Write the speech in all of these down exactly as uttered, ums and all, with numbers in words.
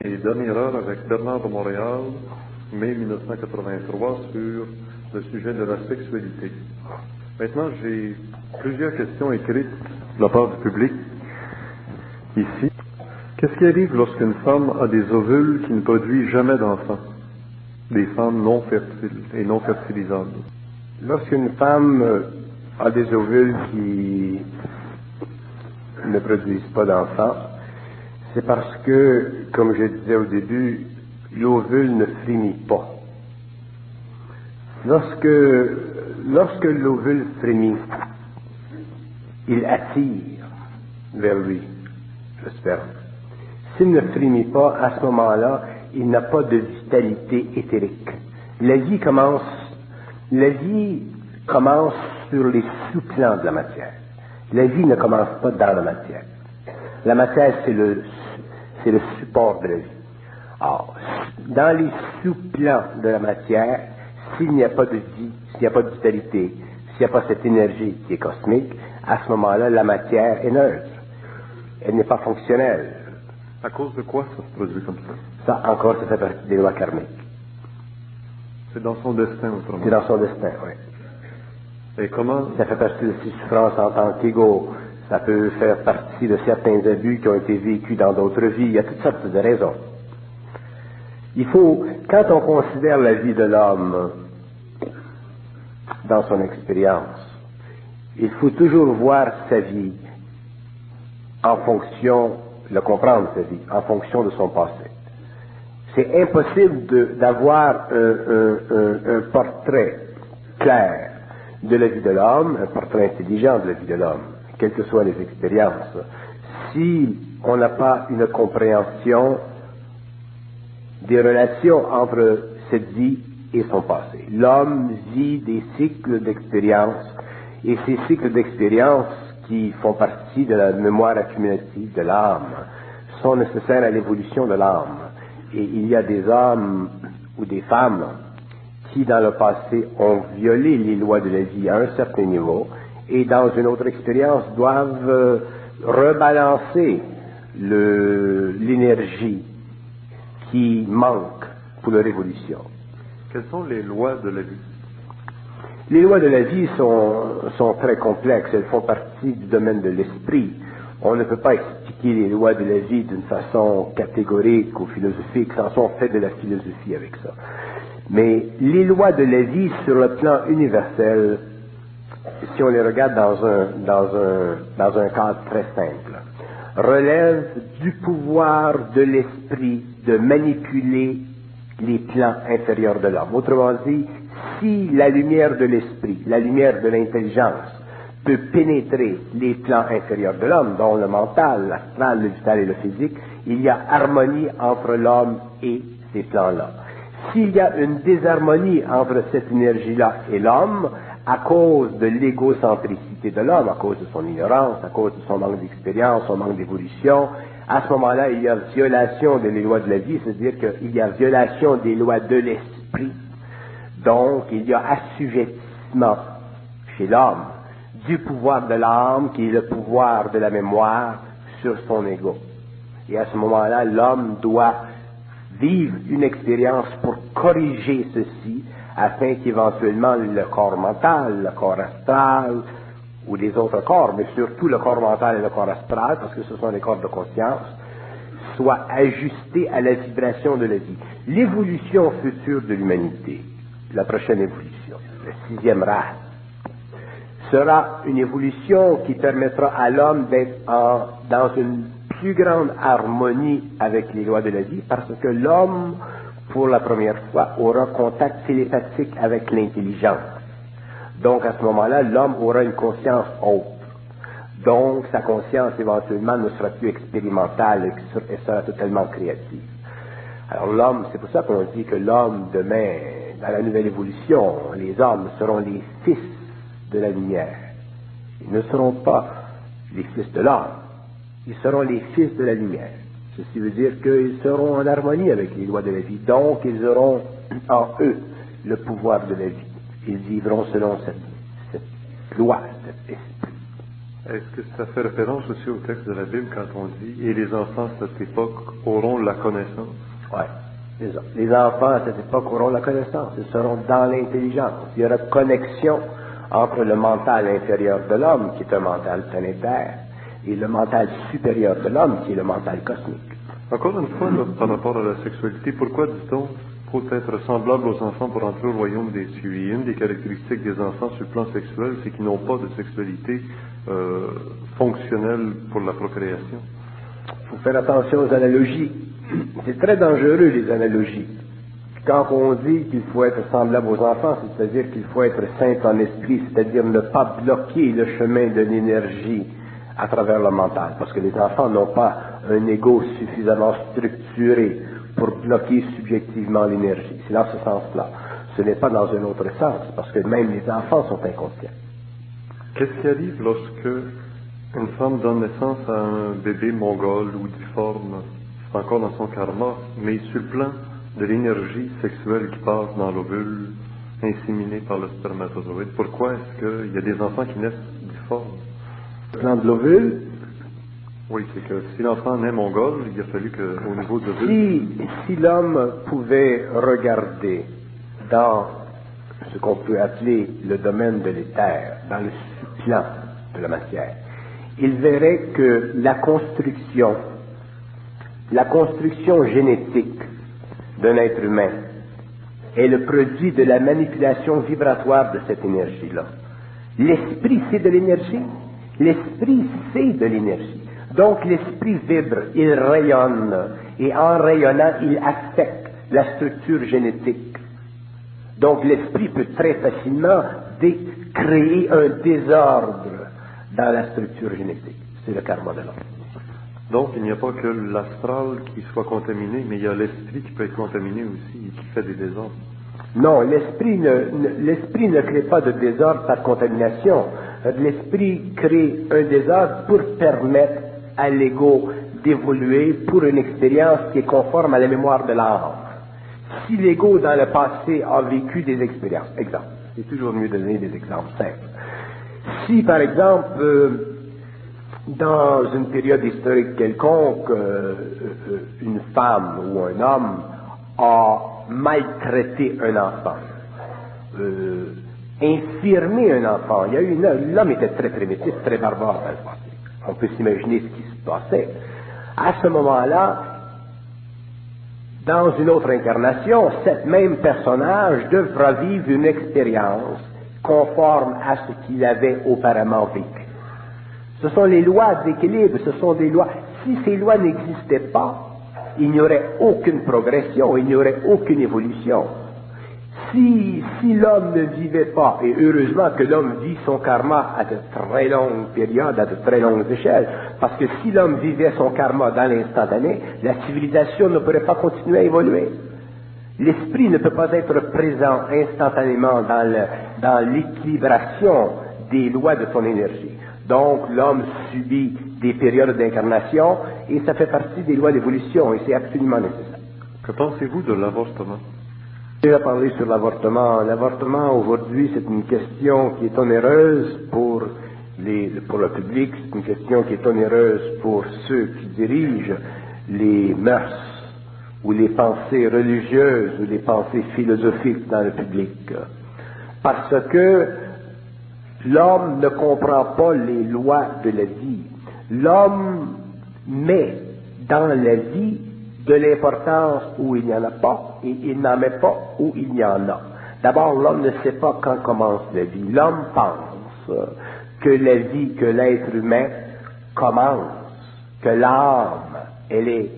Et dernière heure avec Bernard de Montréal, mai mille neuf cent quatre-vingt-trois, sur le sujet de la sexualité. Maintenant, j'ai plusieurs questions écrites de la part du public ici. Qu'est-ce qui arrive lorsqu'une femme a des ovules qui ne produisent jamais d'enfants? Des femmes non fertiles et non fertilisables. Lorsqu'une femme a des ovules qui ne produisent pas d'enfants, c'est parce que, comme je disais au début, l'ovule ne frémit pas. Lorsque, lorsque l'ovule frémit, il attire vers lui le sperme. S'il ne frémit pas, à ce moment-là, il n'a pas de vitalité éthérique. La vie commence, la vie commence sur les sous-plans de la matière. La vie ne commence pas dans la matière. La matière, c'est le, c'est le support de la vie. Alors, dans les sous-plans de la matière, s'il n'y a pas de vie, s'il n'y a pas de vitalité, s'il n'y a pas cette énergie qui est cosmique, à ce moment-là, la matière est neutre. Elle n'est pas fonctionnelle. À cause de quoi ça se produit comme ça? Ça, encore, ça fait partie des lois karmiques. C'est dans son destin, autrement. C'est dans son destin, oui. Et comment? Ça fait partie de ses souffrances en tant qu'ego. Ça peut faire partie de certains abus qui ont été vécus dans d'autres vies. Il y a toutes sortes de raisons. Il faut, quand on considère la vie de l'homme dans son expérience, il faut toujours voir sa vie en fonction, le comprendre sa vie, en fonction de son passé. C'est impossible de, d'avoir un, un, un, un portrait clair de la vie de l'homme, un portrait intelligent de la vie de l'homme, quelles que soient les expériences, si on n'a pas une compréhension des relations entre cette vie et son passé. L'homme vit des cycles d'expérience, et ces cycles d'expérience qui font partie de la mémoire accumulative de l'âme sont nécessaires à l'évolution de l'âme. Et il y a des hommes ou des femmes qui, dans le passé, ont violé les lois de la vie à un certain niveau, et dans une autre expérience doivent euh, rebalancer le, l'énergie qui manque pour leur évolution. Quelles sont les lois de la vie? Les lois de la vie sont, sont très complexes, elles font partie du domaine de l'esprit. On ne peut pas expliquer les lois de la vie d'une façon catégorique ou philosophique, sans on fait de la philosophie avec ça. Mais les lois de la vie sur le plan universel, si on les regarde dans un, dans un, dans un cadre très simple, relèvent du pouvoir de l'esprit de manipuler les plans inférieurs de l'homme. Autrement dit, si la lumière de l'esprit, la lumière de l'intelligence, peut pénétrer les plans inférieurs de l'homme, dont le mental, l'astral, le vital et le physique, il y a harmonie entre l'homme et ces plans-là. S'il y a une désharmonie entre cette énergie-là et l'homme, à cause de l'égocentricité de l'homme, à cause de son ignorance, à cause de son manque d'expérience, son manque d'évolution, à ce moment-là, il y a violation des lois de la vie, c'est-à-dire qu'il y a violation des lois de l'esprit. Donc, il y a assujettissement chez l'homme du pouvoir de l'âme, qui est le pouvoir de la mémoire, sur son ego. Et à ce moment-là, l'homme doit vivre une expérience pour corriger ceci, afin qu'éventuellement le corps mental, le corps astral, ou les autres corps, mais surtout le corps mental et le corps astral, parce que ce sont les corps de conscience, soient ajustés à la vibration de la vie. L'évolution future de l'humanité, la prochaine évolution, la sixième race, sera une évolution qui permettra à l'homme d'être en, dans une plus grande harmonie avec les lois de la vie, parce que l'homme, pour la première fois, aura contact télépathique avec l'intelligence. Donc, à ce moment-là, l'homme aura une conscience haute. Donc, sa conscience, éventuellement, ne sera plus expérimentale, elle sera totalement créative. Alors, l'homme, c'est pour ça qu'on dit que l'homme, demain, dans la nouvelle évolution, les hommes seront les fils de la lumière. Ils ne seront pas les fils de l'homme. Ils seront les fils de la lumière. Ceci veut dire qu'ils seront en harmonie avec les lois de la vie. Donc, ils auront en eux le pouvoir de la vie. Ils vivront selon cette, cette loi, cet esprit. Est-ce que ça fait référence aussi au texte de la Bible quand on dit « Et les enfants de cette époque auront la connaissance » Oui. Les, les enfants à cette époque auront la connaissance. Ils seront dans l'intelligence. Il y aura connexion entre le mental inférieur de l'homme, qui est un mental planétaire, et le mental supérieur de l'homme, qui est le mental cosmique. Encore une fois, là, par rapport à la sexualité, pourquoi dit-on faut être semblable aux enfants pour entrer au royaume des cieux? Et une des caractéristiques des enfants sur le plan sexuel, c'est qu'ils n'ont pas de sexualité euh, fonctionnelle pour la procréation. Il faut faire attention aux analogies. C'est très dangereux, les analogies. Quand on dit qu'il faut être semblable aux enfants, c'est-à-dire qu'il faut être saint en esprit, c'est-à-dire ne pas bloquer le chemin de l'énergie à travers le mental, parce que les enfants n'ont pas un ego suffisamment structuré pour bloquer subjectivement l'énergie. C'est dans ce sens-là. Ce n'est pas dans un autre sens, parce que même les enfants sont inconscients. Qu'est-ce qui arrive lorsque une femme donne naissance à un bébé mongol ou difforme? C'est encore dans son karma, mais sur le plan de l'énergie sexuelle qui passe dans l'ovule, inséminée par le spermatozoïde. Pourquoi est-ce qu'il y a des enfants qui naissent difformes? Le plan de l'ovule? Oui, c'est que si l'enfant naît mongol, il a fallu qu'au niveau de l'ovule... Si, si l'homme pouvait regarder dans ce qu'on peut appeler le domaine de l'éther, dans le sous-plan de la matière, il verrait que la construction, la construction génétique d'un être humain est le produit de la manipulation vibratoire de cette énergie-là. L'esprit, c'est de l'énergie. L'esprit, c'est de l'énergie. Donc l'esprit vibre, il rayonne, et en rayonnant, il affecte la structure génétique. Donc l'esprit peut très facilement dé- créer un désordre dans la structure génétique. C'est le karma de l'homme. Donc, il n'y a pas que l'astral qui soit contaminé, mais il y a l'esprit qui peut être contaminé aussi et qui fait des désordres. Non, l'esprit ne, ne, l'esprit ne crée pas de désordre par contamination. L'esprit crée un désordre pour permettre à l'ego d'évoluer pour une expérience qui est conforme à la mémoire de l'âme. Si l'ego, dans le passé, a vécu des expériences, exemple, c'est toujours mieux de donner des exemples simples. Si, par exemple, euh, dans une période historique quelconque, euh, euh, une femme ou un homme a maltraité un enfant, euh, infirmé un enfant, il y a eu une, l'homme était très primitif, très barbare dans le passé. On peut s'imaginer ce qui se passait. À ce moment-là, dans une autre incarnation, cet même personnage devra vivre une expérience conforme à ce qu'il avait auparavant vécu. Ce sont les lois d'équilibre, ce sont des lois. Si ces lois n'existaient pas, il n'y aurait aucune progression, il n'y aurait aucune évolution. Si, si l'homme ne vivait pas, et heureusement que l'homme vit son karma à de très longues périodes, à de très longues échelles, parce que si l'homme vivait son karma dans l'instantané, la civilisation ne pourrait pas continuer à évoluer. L'esprit ne peut pas être présent instantanément dans, le, dans l'équilibration des lois de son énergie. Donc l'homme subit des périodes d'incarnation et ça fait partie des lois d'évolution et c'est absolument nécessaire. Que pensez-vous de l'avortement? J'ai déjà parlé sur l'avortement. L'avortement aujourd'hui c'est une question qui est onéreuse pour, les, pour le public, c'est une question qui est onéreuse pour ceux qui dirigent les mœurs ou les pensées religieuses ou les pensées philosophiques dans le public. Parce que l'homme ne comprend pas les lois de la vie. L'homme met dans la vie de l'importance où il n'y en a pas et il n'en met pas où il y en a. D'abord, l'homme ne sait pas quand commence la vie. L'homme pense que la vie, que l'être humain commence, que l'âme, elle est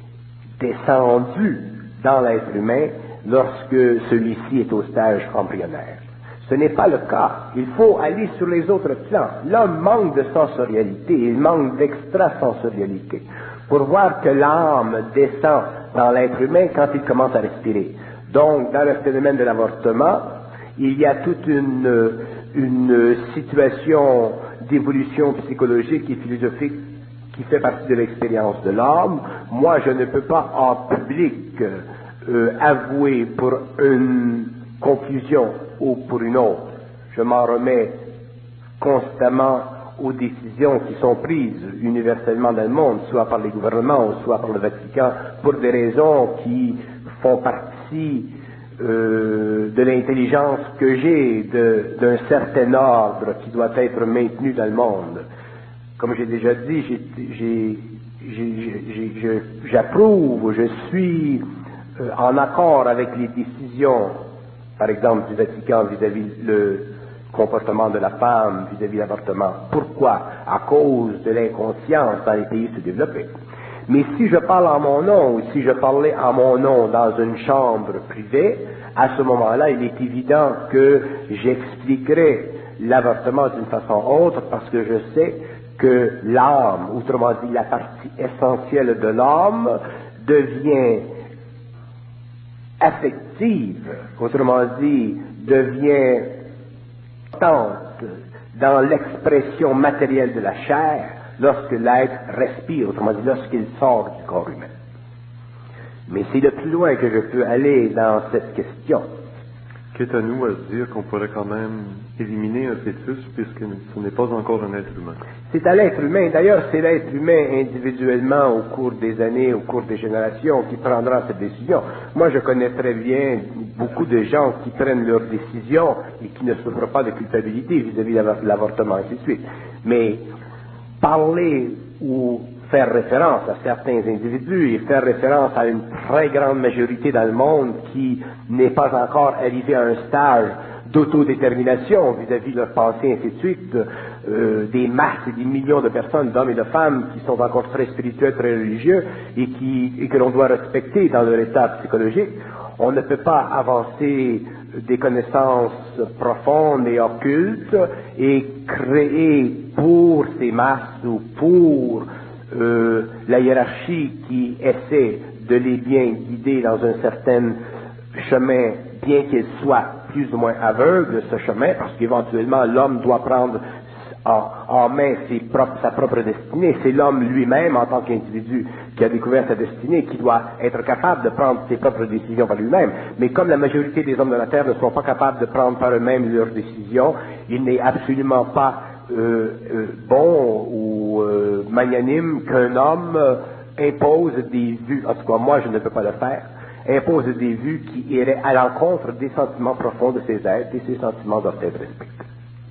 descendue dans l'être humain lorsque celui-ci est au stage embryonnaire. Ce n'est pas le cas. Il faut aller sur les autres plans. L'homme manque de sensorialité, il manque d'extrasensorialité pour voir que l'âme descend dans l'être humain quand il commence à respirer. Donc, dans le phénomène de l'avortement, il y a toute une, une situation d'évolution psychologique et philosophique qui fait partie de l'expérience de l'homme. Moi, je ne peux pas en public euh, avouer pour une conclusion ou pour une autre. Je m'en remets constamment aux décisions qui sont prises universellement dans le monde, soit par les gouvernements, soit par le Vatican, pour des raisons qui font partie euh, de l'intelligence que j'ai d'un certain ordre qui doit être maintenu dans le monde. Comme j'ai déjà dit, j'approuve, je suis euh, en accord avec les décisions, par exemple, du Vatican vis-à-vis le comportement de la femme, vis-à-vis de l'avortement. Pourquoi? À cause de l'inconscience dans les pays sous-développés. Mais si je parle en mon nom, ou si je parlais en mon nom dans une chambre privée, à ce moment-là, il est évident que j'expliquerai l'avortement d'une façon autre, parce que je sais que l'âme, autrement dit la partie essentielle de l'âme, devient affective, autrement dit, devient tente dans l'expression matérielle de la chair lorsque l'être respire, autrement dit, lorsqu'il sort du corps humain. Mais c'est le plus loin que je peux aller dans cette question. Qu'est à nous à se dire qu'on pourrait quand même éliminer un fœtus puisque ce n'est pas encore un être humain? C'est à l'être humain. D'ailleurs, c'est l'être humain individuellement au cours des années, au cours des générations qui prendra cette décision. Moi, je connais très bien beaucoup de gens qui prennent leurs décisions et qui ne souffrent pas de culpabilité vis-à-vis de l'avortement, ainsi de suite. Mais parler ou faire référence à certains individus et faire référence à une très grande majorité dans le monde qui n'est pas encore arrivée à un stage d'autodétermination vis-à-vis de leur pensée, ainsi de suite, euh, des masses et des millions de personnes, d'hommes et de femmes qui sont encore très spirituels, très religieux et, qui, et que l'on doit respecter dans leur état psychologique. On ne peut pas avancer des connaissances profondes et occultes et créer pour ces masses ou pour euh, la hiérarchie qui essaie de les bien guider dans un certain chemin, bien qu'il soit plus ou moins aveugle, ce chemin, parce qu'éventuellement l'homme doit prendre en, en main ses propres, sa propre destinée. C'est l'homme lui-même, en tant qu'individu, qui a découvert sa destinée, qui doit être capable de prendre ses propres décisions par lui-même. Mais comme la majorité des hommes de la Terre ne sont pas capables de prendre par eux-mêmes leurs décisions, il n'est absolument pas euh, euh, bon ou euh, magnanime qu'un homme euh, impose des vues, en tout cas moi je ne peux pas le faire, impose des vues qui iraient à l'encontre des sentiments profonds de ces êtres, et ces sentiments doivent être respectés.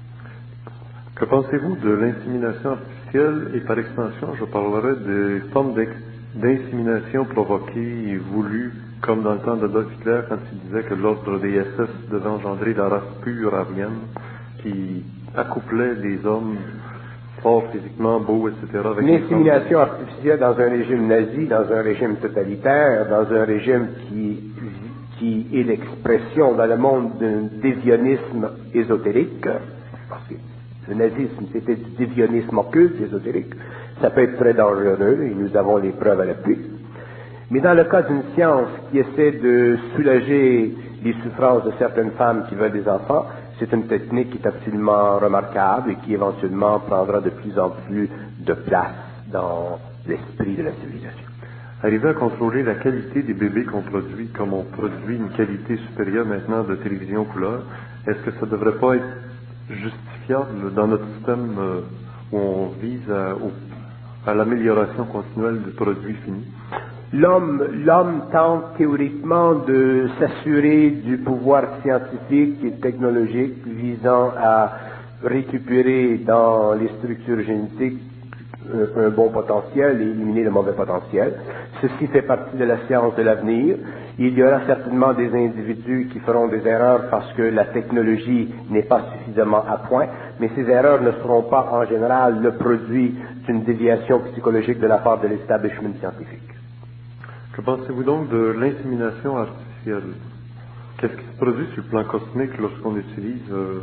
Que pensez-vous de l'insémination artificielle et par extension, je parlerai des formes d'insémination provoquées et voulues, comme dans le temps d'Adolf Hitler quand il disait que l'ordre des S S devait engendrer la race pure aryenne qui accouplait des hommes forts physiquement, beaux, et cetera. Avec une insémination artificielle dans un régime nazi, dans un régime totalitaire, dans un régime qui, qui est l'expression dans le monde d'un dévionisme ésotérique, parce que le nazisme c'était du dévionisme occulte, ésotérique, ça peut être très dangereux et nous avons les preuves à l'appui. Mais dans le cas d'une science qui essaie de soulager les souffrances de certaines femmes qui veulent des enfants, c'est une technique qui est absolument remarquable et qui éventuellement prendra de plus en plus de place dans l'esprit de la civilisation. Arriver à contrôler la qualité des bébés qu'on produit, comme on produit une qualité supérieure maintenant de télévision couleur, est-ce que ça ne devrait pas être justifiable dans notre système euh, où on vise à, à l'amélioration continuelle du produit fini? L'homme, l'homme tente théoriquement de s'assurer du pouvoir scientifique et technologique visant à récupérer dans les structures génétiques un, un bon potentiel et éliminer le mauvais potentiel. Ceci fait partie de la science de l'avenir. Il y aura certainement des individus qui feront des erreurs parce que la technologie n'est pas suffisamment à point, mais ces erreurs ne seront pas en général le produit d'une déviation psychologique de la part de l'establishment scientifique. Que pensez-vous donc de l'insémination artificielle? Qu'est-ce qui se produit sur le plan cosmique lorsqu'on utilise, euh,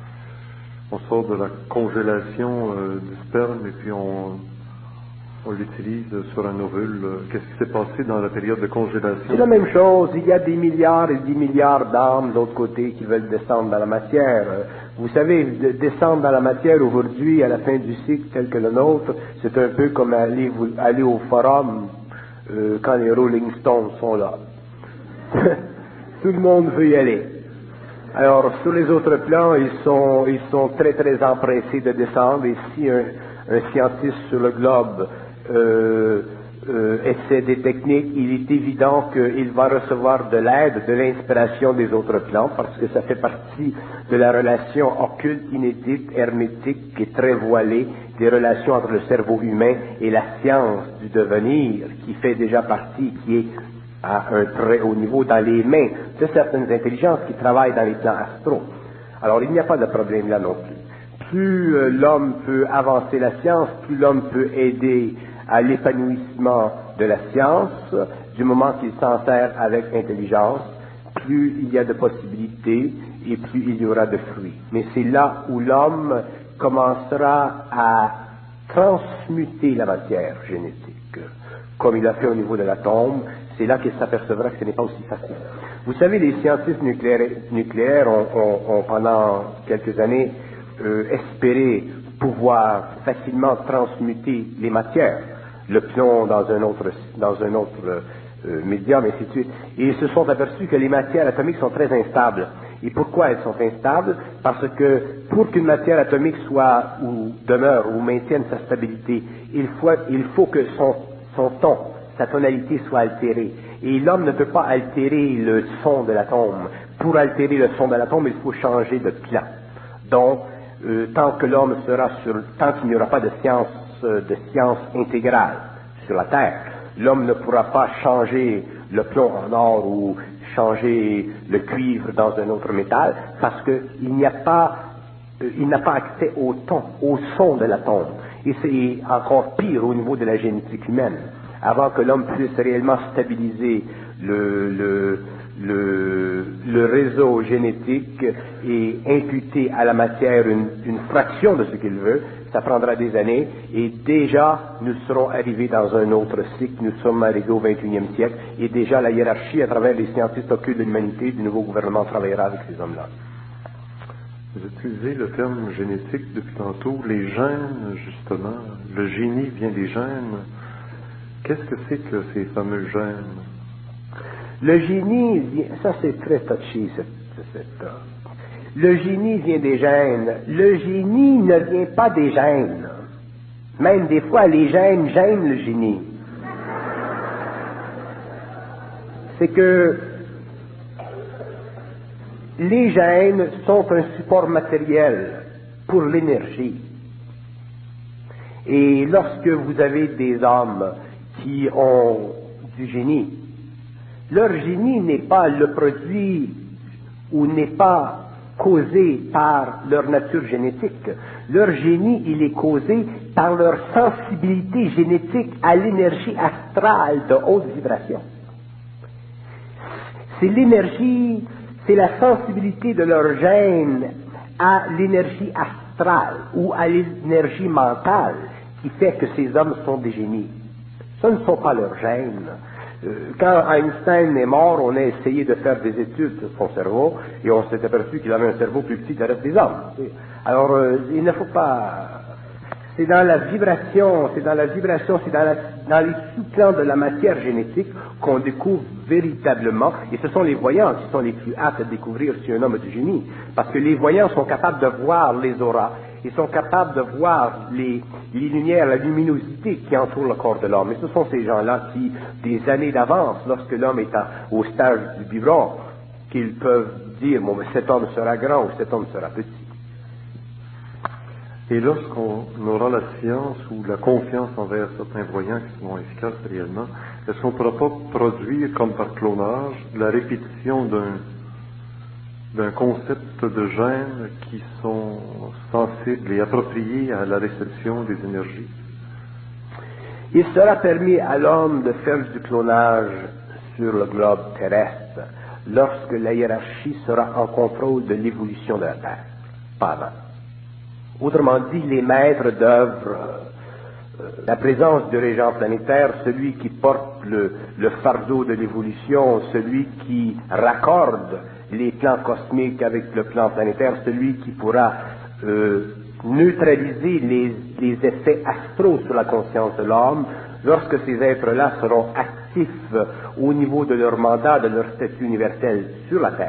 on sort de la congélation euh, du sperme et puis on, on l'utilise sur un ovule? Qu'est-ce qui s'est passé dans la période de congélation? C'est la même chose. Il y a des milliards et des milliards d'âmes de l'autre côté qui veulent descendre dans la matière. Vous savez, de descendre dans la matière aujourd'hui, à la fin du cycle tel que le nôtre, c'est un peu comme aller, aller au forum Euh, quand les Rolling Stones sont là. Tout le monde veut y aller. Alors, sur les autres plans, ils sont, ils sont très très empressés de descendre. Et si un, un scientiste sur le globe euh, euh, essaie des techniques, il est évident qu'il va recevoir de l'aide, de l'inspiration des autres plans, parce que ça fait partie de la relation occulte, inédite, hermétique et très voilée des relations entre le cerveau humain et la science du devenir, qui fait déjà partie, qui est à un très haut niveau dans les mains de certaines intelligences qui travaillent dans les plans astraux. Alors il n'y a pas de problème là non plus. Plus euh, l'homme peut avancer la science, plus l'homme peut aider à l'épanouissement de la science, du moment qu'il s'en sert avec intelligence, plus il y a de possibilités et plus il y aura de fruits. Mais c'est là où l'homme commencera à transmuter la matière génétique, comme il a fait au niveau de l'atome. C'est là qu'il s'apercevra que ce n'est pas aussi facile. Vous savez, les scientifiques nucléaires, nucléaires ont, ont, ont pendant quelques années euh, espéré pouvoir facilement transmuter les matières, le plomb dans un autre, dans un autre euh, médium, et ainsi de suite. Et ils se sont aperçus que les matières atomiques sont très instables. Et pourquoi elles sont instables? Parce que pour qu'une matière atomique soit ou demeure ou maintienne sa stabilité, il faut, il faut que son, son ton, sa tonalité soit altérée. Et l'homme ne peut pas altérer le son de l'atome. Pour altérer le son de l'atome, il faut changer de plan. Donc, euh, tant que l'homme sera sur, tant qu'il n'y aura pas de science, euh, de science intégrale sur la Terre, l'homme ne pourra pas changer le plomb en or ou changer le cuivre dans un autre métal, parce qu'il n'y a pas, euh, il n'a pas accès au ton, au son de l'atome. Et c'est encore pire au niveau de la génétique humaine. Avant que l'homme puisse réellement stabiliser le, le, le, le réseau génétique et imputer à la matière une, une fraction de ce qu'il veut, ça prendra des années, et déjà nous serons arrivés dans un autre cycle, nous sommes arrivés au vingt et unième siècle, et déjà la hiérarchie à travers les scientifiques occultes de l'humanité, du nouveau gouvernement travaillera avec ces hommes-là. Vous utilisez le terme génétique depuis tantôt, les gènes, justement, le génie vient des gènes. Qu'est-ce que c'est que ces fameux gènes? Le génie, ça c'est très touchy, cette, cette, le génie vient des gènes. Le génie ne vient pas des gènes. Même des fois, les gènes gênent le génie. C'est que les gènes sont un support matériel pour l'énergie. Et lorsque vous avez des hommes qui ont du génie, leur génie n'est pas le produit ou n'est pas causé par leur nature génétique. Leur génie, il est causé par leur sensibilité génétique à l'énergie astrale de haute vibration. C'est l'énergie, c'est la sensibilité de leur gène à l'énergie astrale ou à l'énergie mentale qui fait que ces hommes sont des génies. Ce ne sont pas leurs gènes. Quand Einstein est mort, on a essayé de faire des études sur son cerveau et on s'est aperçu qu'il avait un cerveau plus petit que le reste des hommes. Alors, euh, il ne faut pas... C'est dans la vibration, c'est dans la vibration, c'est dans, la, dans les sous-plans de la matière génétique qu'on découvre véritablement, et ce sont les voyants qui sont les plus aptes à découvrir si un homme a du génie, parce que les voyants sont capables de voir les auras, ils sont capables de voir les, les lumières, la luminosité qui entoure le corps de l'homme. Et ce sont ces gens-là qui, des années d'avance, lorsque l'homme est à, au stage du biberon, qu'ils peuvent dire, bon, cet homme sera grand ou cet homme sera petit. Et lorsqu'on aura la science ou la confiance envers certains voyants qui seront efficaces réellement, est-ce qu'on ne pourra pas produire, comme par clonage, la répétition d'un d'un concept de gènes qui sont sensibles et appropriés à la réception des énergies? Il sera permis à l'homme de faire du clonage sur le globe terrestre lorsque la hiérarchie sera en contrôle de l'évolution de la Terre, pas avant. Autrement dit, les maîtres d'œuvre, euh, la présence du régent planétaire, celui qui porte le, le fardeau de l'évolution, celui qui raccorde les plans cosmiques avec le plan planétaire, celui qui pourra euh, neutraliser les, les effets astraux sur la conscience de l'homme, lorsque ces êtres-là seront actifs au niveau de leur mandat, de leur statut universel sur la Terre.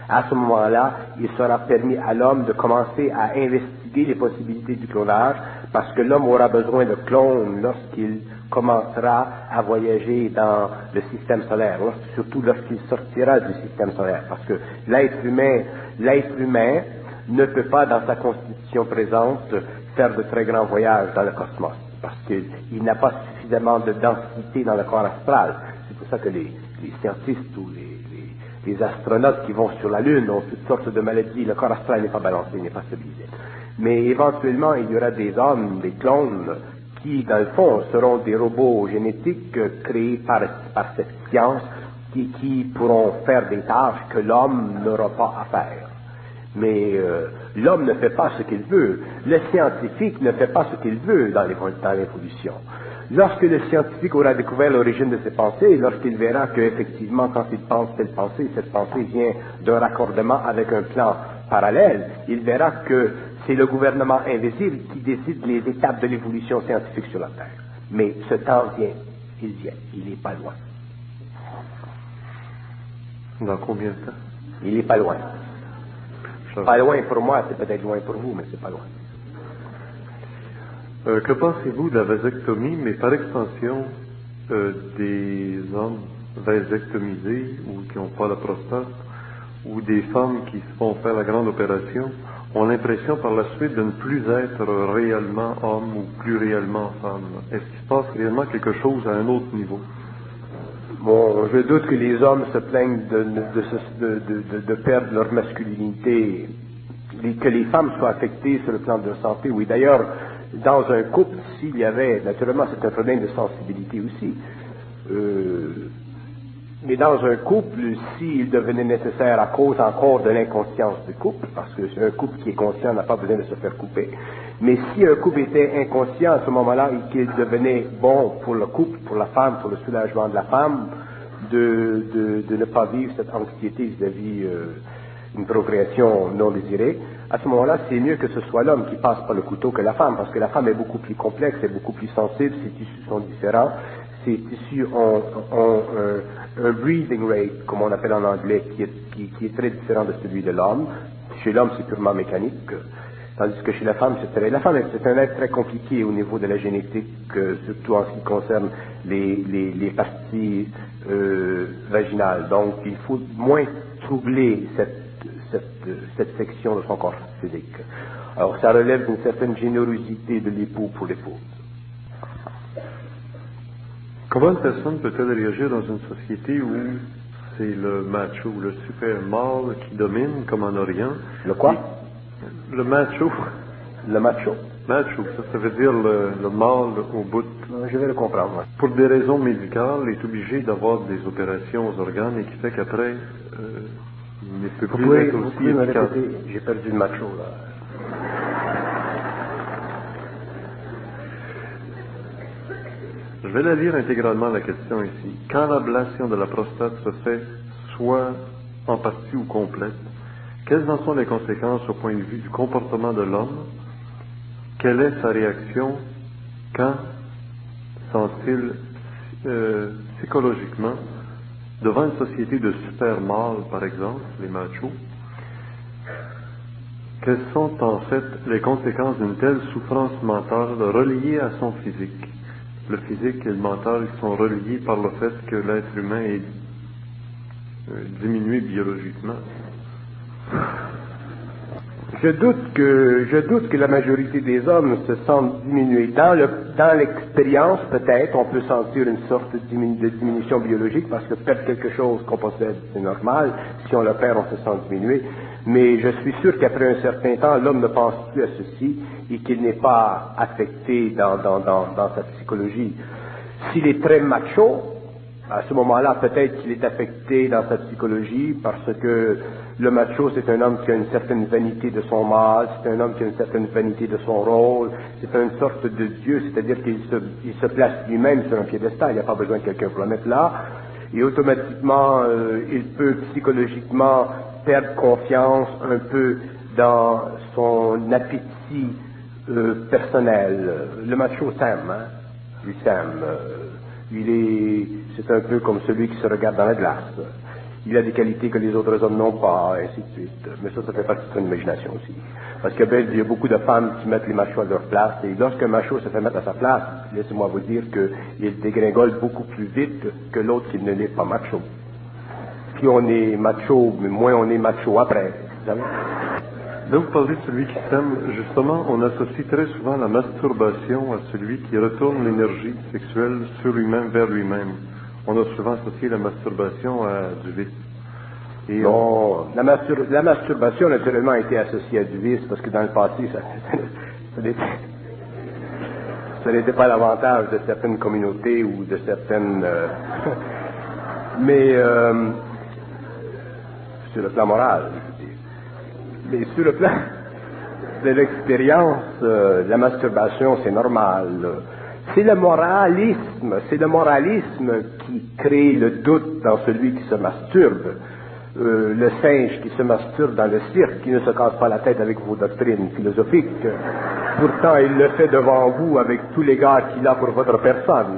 À ce moment-là, il sera permis à l'homme de commencer à investiguer les possibilités du clonage, parce que l'homme aura besoin de clones lorsqu'il commencera à voyager dans le système solaire, surtout lorsqu'il sortira du système solaire, parce que l'être humain, l'être humain ne peut pas, dans sa constitution présente, faire de très grands voyages dans le cosmos, parce qu'il n'a pas suffisamment de densité dans le corps astral. C'est pour ça que les, les scientistes ou les, les, les astronautes qui vont sur la Lune ont toutes sortes de maladies, le corps astral n'est pas balancé, n'est pas stabilisé. Mais éventuellement, il y aura des hommes, des clones, qui, dans le fond, seront des robots génétiques créés par, par cette science, qui, qui pourront faire des tâches que l'homme n'aura pas à faire. Mais euh, l'homme ne fait pas ce qu'il veut. Le scientifique ne fait pas ce qu'il veut dans l'évolution. Lorsque le scientifique aura découvert l'origine de ses pensées, lorsqu'il verra qu'effectivement, quand il pense telle pensée, cette pensée vient d'un raccordement avec un plan parallèle, il verra que c'est le gouvernement invisible qui décide les étapes de l'évolution scientifique sur la Terre. Mais ce temps vient, il vient, il n'est pas loin. Dans combien de temps? Il n'est pas loin. Pas loin pour moi, c'est peut-être loin pour vous, mais c'est pas loin. Euh, que pensez-vous de la vasectomie, mais par extension euh, des hommes vasectomisés ou qui n'ont pas la prostate, ou des femmes qui se font faire la grande opération, ont l'impression par la suite de ne plus être réellement homme ou plus réellement femme? Est-ce qu'il se passe réellement quelque chose à un autre niveau? Bon, je doute que les hommes se plaignent de, de, de, de, de perdre leur masculinité, que les femmes soient affectées sur le plan de leur santé. Oui, d'ailleurs, dans un couple, s'il y avait, naturellement, c'est un problème de sensibilité aussi, euh, mais dans un couple, s'il devenait nécessaire à cause encore de l'inconscience du couple, parce que c'est un couple qui est conscient n'a pas besoin de se faire couper, mais si un couple était inconscient à ce moment-là et qu'il devenait bon pour le couple, pour la femme, pour le soulagement de la femme, de, de, de ne pas vivre cette anxiété vis-à-vis euh, une procréation non désirée, à ce moment-là, c'est mieux que ce soit l'homme qui passe par le couteau que la femme, parce que la femme est beaucoup plus complexe, est beaucoup plus sensible, ses tissus sont différents, ses tissus ont, ont un, un breathing rate, comme on appelle en anglais, qui est, qui, qui est très différent de celui de l'homme. Chez l'homme, c'est purement mécanique, tandis que chez la femme, c'est très... La femme, c'est un être très compliqué au niveau de la génétique, surtout en ce qui concerne les, les, les parties euh, vaginales. Donc, il faut moins troubler cette Cette, cette section de son corps physique. Alors ça relève d'une certaine générosité de l'époux pour l'épouse. Comment une personne peut-elle réagir dans une société où c'est le macho, le super mâle qui domine, comme en Orient? Le quoi? Et le macho. Le macho? Macho, ça, ça veut dire le, le mâle au bout. Je vais le comprendre. Ouais. Pour des raisons médicales, est obligé d'avoir des opérations aux organes et qui fait qu'après... Euh, il ne peut vous plus pouvez, être vous aussi pouvez me efficace. répéter? J'ai perdu le macho, là. Je vais la lire intégralement, la question ici. Quand l'ablation de la prostate se fait, soit en partie ou complète, quelles en sont les conséquences au point de vue du comportement de l'homme? Quelle est sa réaction? Quand sent-il euh, psychologiquement devant une société de super mâles, par exemple, les machos? Quelles sont en fait les conséquences d'une telle souffrance mentale reliée à son physique? Le physique et le mental sont reliés par le fait que l'être humain est euh, diminué biologiquement. Je doute que je doute que la majorité des hommes se sentent diminués. Dans le dans l'expérience, peut-être, on peut sentir une sorte de, diminu- de diminution biologique parce que perdre quelque chose qu'on possède, c'est normal. Si on le perd, on se sent diminué. Mais je suis sûr qu'après un certain temps, l'homme ne pense plus à ceci et qu'il n'est pas affecté dans dans dans, dans sa psychologie. S'il est très macho, à ce moment-là, peut-être qu'il est affecté dans sa psychologie parce que le macho, c'est un homme qui a une certaine vanité de son mâle, c'est un homme qui a une certaine vanité de son rôle, c'est une sorte de Dieu, c'est-à-dire qu'il se, il se place lui-même sur un piédestal, il n'y a pas besoin de quelqu'un pour le mettre là, et automatiquement, euh, il peut psychologiquement perdre confiance un peu dans son appétit euh, personnel. Le macho s'aime, hein? Il s'aime. Euh, il est, c'est un peu comme celui qui se regarde dans la glace. il a des qualités que les autres hommes n'ont pas, et ainsi de suite. Mais ça, ça fait partie de son imagination aussi. Parce qu'il ben, y a beaucoup de femmes qui mettent les machos à leur place, et lorsqu'un macho se fait mettre à sa place, laissez-moi vous dire qu'il dégringole beaucoup plus vite que l'autre qui ne l'est pas macho. Plus on est macho, moins on est macho après. Vous savez? Là, vous parlez de celui qui s'aime. Justement, on associe très souvent la masturbation à celui qui retourne l'énergie sexuelle sur lui-même, vers lui-même. On a souvent associé la masturbation à du vice. Et non, on... la, mastur... la masturbation naturellement a été associée à du vice parce que dans le passé, ça, ça, n'était... ça n'était pas l'avantage de certaines communautés ou de certaines... Euh... Mais euh... sur le plan moral, je veux dire. Mais sur le plan de l'expérience, euh, la masturbation, c'est normal. C'est le moralisme, c'est le moralisme qui crée le doute dans celui qui se masturbe. Euh, le singe qui se masturbe dans le cirque, qui ne se casse pas la tête avec vos doctrines philosophiques. Pourtant, il le fait devant vous avec tous les gars qu'il a pour votre personne.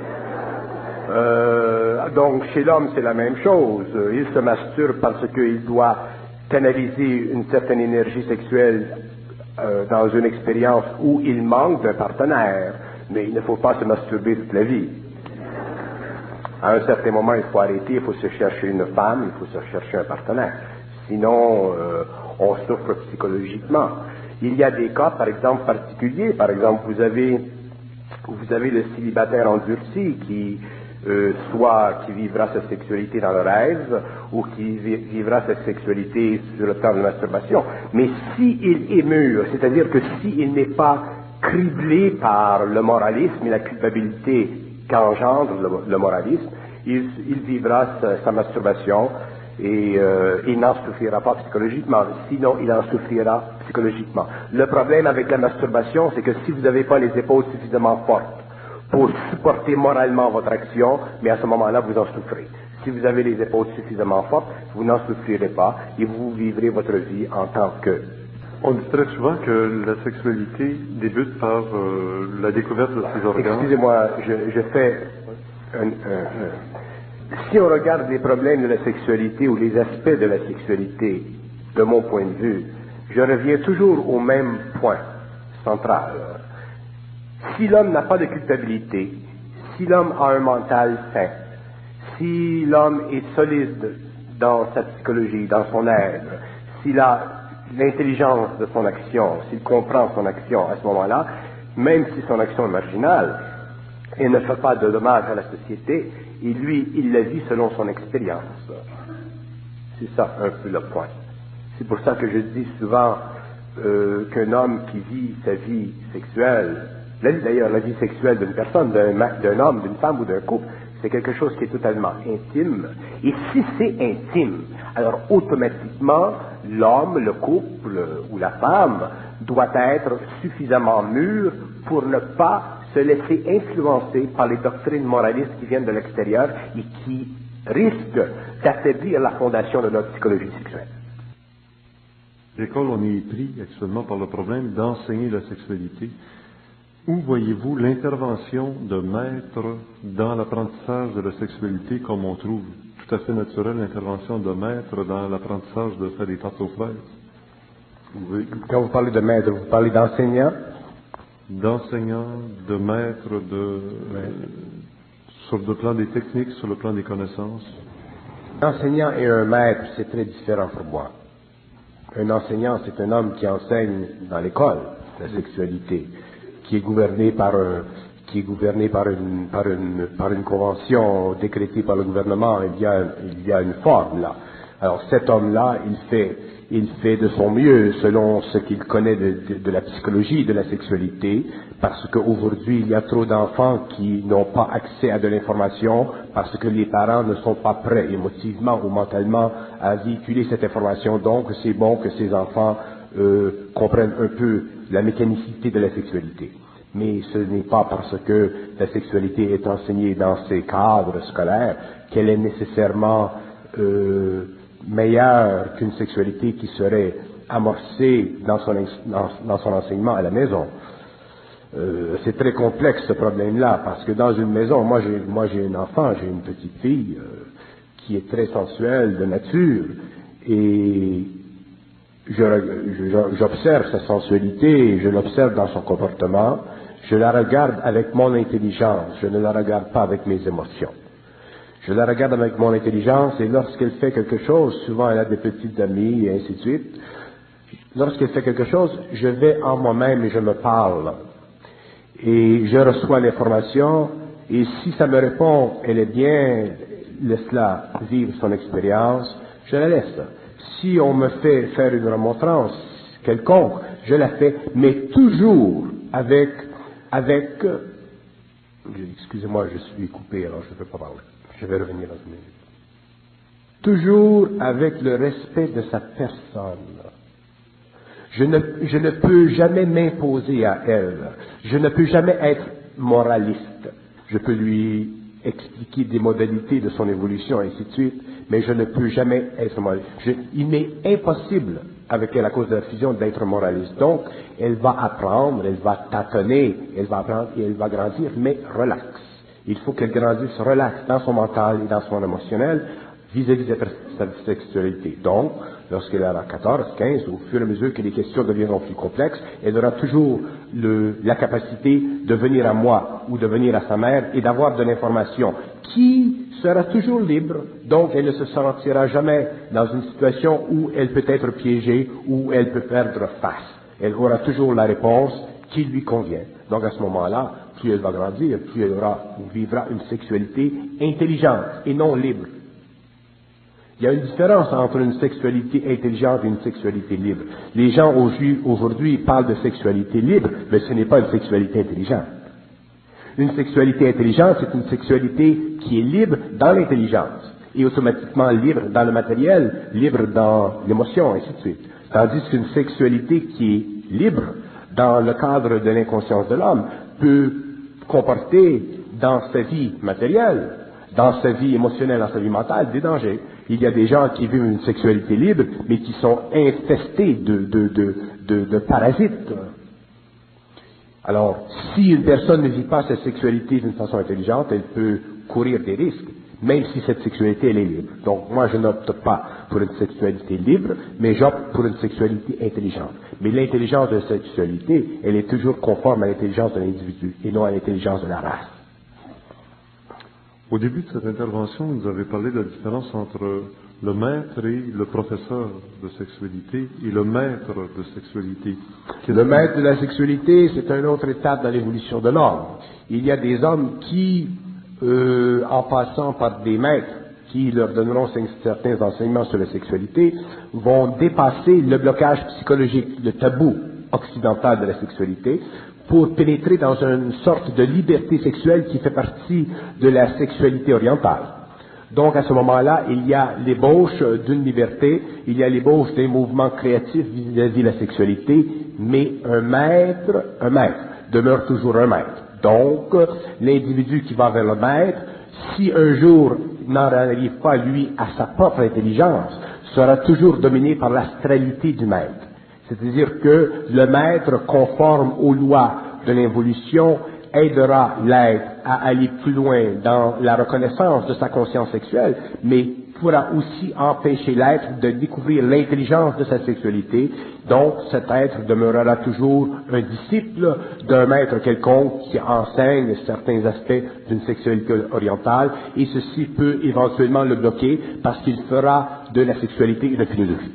Euh, donc, chez l'homme, c'est la même chose. Il se masturbe parce qu'il doit canaliser une certaine énergie sexuelle euh, dans une expérience où il manque d'un partenaire. Mais il ne faut pas se masturber toute la vie. À un certain moment, il faut arrêter, il faut se chercher une femme, il faut se chercher un partenaire. Sinon, euh, on souffre psychologiquement. Il y a des cas, par exemple, particuliers. Par exemple, vous avez, vous avez le célibataire endurci qui, euh, soit qui vivra sa sexualité dans le rêve, ou qui vivra sa sexualité sur le temps de masturbation. Mais s'il est mûr, c'est-à-dire que s'il n'est pas criblé par le moralisme et la culpabilité qu'engendre le, le moralisme, il, il vivra sa, sa masturbation et euh, il n'en souffrira pas psychologiquement, sinon il en souffrira psychologiquement. Le problème avec la masturbation, c'est que si vous n'avez pas les épaules suffisamment fortes pour supporter moralement votre action, mais à ce moment-là, vous en souffrez. Si vous avez les épaules suffisamment fortes, vous n'en souffrirez pas et vous vivrez votre vie en tant que... On dit très souvent que la sexualité débute par euh, la découverte de ses organes. Excusez-moi, je, je fais un, un, un... Si on regarde les problèmes de la sexualité ou les aspects de la sexualité, de mon point de vue, je reviens toujours au même point central. Si l'homme n'a pas de culpabilité, si l'homme a un mental sain, si l'homme est solide dans sa psychologie, dans son être, s'il a l'intelligence de son action, s'il comprend son action à ce moment-là, même si son action est marginale et ne fait pas de dommages à la société, et lui, il la vit selon son expérience. C'est ça un peu le point. C'est pour ça que je dis souvent euh, qu'un homme qui vit sa vie sexuelle, d'ailleurs la vie sexuelle d'une personne, d'un, d'un homme, d'une femme ou d'un couple, c'est quelque chose qui est totalement intime. Et si c'est intime, alors automatiquement, l'homme, le couple ou la femme doit être suffisamment mûr pour ne pas se laisser influencer par les doctrines moralistes qui viennent de l'extérieur et qui risquent d'affaiblir la fondation de notre psychologie sexuelle. L'école, on est pris actuellement par le problème d'enseigner la sexualité. Où voyez-vous l'intervention de maître dans l'apprentissage de la sexualité, comme on trouve tout à fait naturel l'intervention de maître dans l'apprentissage de faire des tartes aux fraises? Quand vous parlez de maître, vous parlez d'enseignant? D'enseignant, de maître, de, ouais. euh, sur le plan des techniques, sur le plan des connaissances. Un enseignant et un maître, c'est très différent pour moi. Un enseignant, c'est un homme qui enseigne dans l'école la sexualité, qui est gouverné par un, qui est gouverné par une, par une, par une convention décrétée par le gouvernement. Il y a, il y a une forme là. Alors cet homme-là, il fait, il fait de son mieux selon ce qu'il connaît de, de, de la psychologie de la sexualité, parce qu'aujourd'hui il y a trop d'enfants qui n'ont pas accès à de l'information parce que les parents ne sont pas prêts émotivement ou mentalement à véhiculer cette information. Donc c'est bon que ces enfants euh, comprennent un peu la mécanicité de la sexualité. Mais ce n'est pas parce que la sexualité est enseignée dans ces cadres scolaires qu'elle est nécessairement euh, meilleure qu'une sexualité qui serait amorcée dans son, dans, dans son enseignement à la maison. Euh, c'est très complexe ce problème-là, parce que dans une maison, moi j'ai, moi j'ai un enfant, j'ai une petite fille euh, qui est très sensuel de nature, et je, j'observe sa sensualité, je l'observe dans son comportement, je la regarde avec mon intelligence, je ne la regarde pas avec mes émotions. Je la regarde avec mon intelligence, et lorsqu'elle fait quelque chose, souvent elle a des petites amies, et ainsi de suite, lorsqu'elle fait quelque chose, je vais en moi-même et je me parle. Et je reçois l'information, et si ça me répond, elle est bien, laisse-la vivre son expérience, je la laisse. Si on me fait faire une remontrance quelconque, je la fais, mais toujours avec, avec, excusez-moi, je suis coupé, alors je ne peux pas parler. Je vais revenir dans une minute. Toujours avec le respect de sa personne. Je ne, je ne peux jamais m'imposer à elle. Je ne peux jamais être moraliste. Je peux lui expliquer des modalités de son évolution, et ainsi de suite, mais je ne peux jamais être moraliste. Je, il m'est impossible avec elle, à cause de la fusion, d'être moraliste. Donc, elle va apprendre, elle va tâtonner, elle va apprendre et elle va grandir, mais relax. Il faut qu'elle grandisse relax dans son mental et dans son émotionnel vis-à-vis de sa sexualité. Donc, lorsqu'elle aura quatorze, quinze, au fur et à mesure que les questions deviendront plus complexes, elle aura toujours le, la capacité de venir à moi ou de venir à sa mère et d'avoir de l'information qui sera toujours libre. Donc, elle ne se sentira jamais dans une situation où elle peut être piégée, où elle peut perdre face. Elle aura toujours la réponse qui lui convient. Donc, à ce moment-là, plus elle va grandir, plus elle aura ou vivra une sexualité intelligente et non libre. Il y a une différence entre une sexualité intelligente et une sexualité libre. Les gens aujourd'hui parlent de sexualité libre, mais ce n'est pas une sexualité intelligente. Une sexualité intelligente, c'est une sexualité qui est libre dans l'intelligence et automatiquement libre dans le matériel, libre dans l'émotion, ainsi de suite. Tandis qu'une sexualité qui est libre dans le cadre de l'inconscience de l'homme peut comporter dans sa vie matérielle, dans sa vie émotionnelle, dans sa vie mentale, des dangers. Il y a des gens qui vivent une sexualité libre, mais qui sont infestés de, de, de, de, de parasites. Alors, si une personne ne vit pas sa sexualité d'une façon intelligente, elle peut courir des risques, même si cette sexualité, elle est libre. Donc, moi, je n'opte pas pour une sexualité libre, mais j'opte pour une sexualité intelligente. Mais l'intelligence de la sexualité, elle est toujours conforme à l'intelligence de l'individu, et non à l'intelligence de la race. Au début de cette intervention, vous avez parlé de la différence entre le maître et le professeur de sexualité et le maître de sexualité. Le maître de la sexualité, c'est une autre étape dans l'évolution de l'homme. Il y a des hommes qui, euh, en passant par des maîtres qui leur donneront certains enseignements sur la sexualité, vont dépasser le blocage psychologique, le tabou occidental de la sexualité, pour pénétrer dans une sorte de liberté sexuelle qui fait partie de la sexualité orientale. Donc, à ce moment-là, il y a l'ébauche d'une liberté, il y a l'ébauche d'un mouvement créatif vis-à-vis de la sexualité, mais un maître, un maître, demeure toujours un maître. Donc, l'individu qui va vers le maître, si un jour n'en arrive pas, lui, à sa propre intelligence, sera toujours dominé par l'astralité du maître. C'est-à-dire que le maître, conforme aux lois de l'évolution, aidera l'être à aller plus loin dans la reconnaissance de sa conscience sexuelle, mais pourra aussi empêcher l'être de découvrir l'intelligence de sa sexualité. Donc, cet être demeurera toujours un disciple d'un maître quelconque qui enseigne certains aspects d'une sexualité orientale, et ceci peut éventuellement le bloquer parce qu'il fera de la sexualité une philosophie.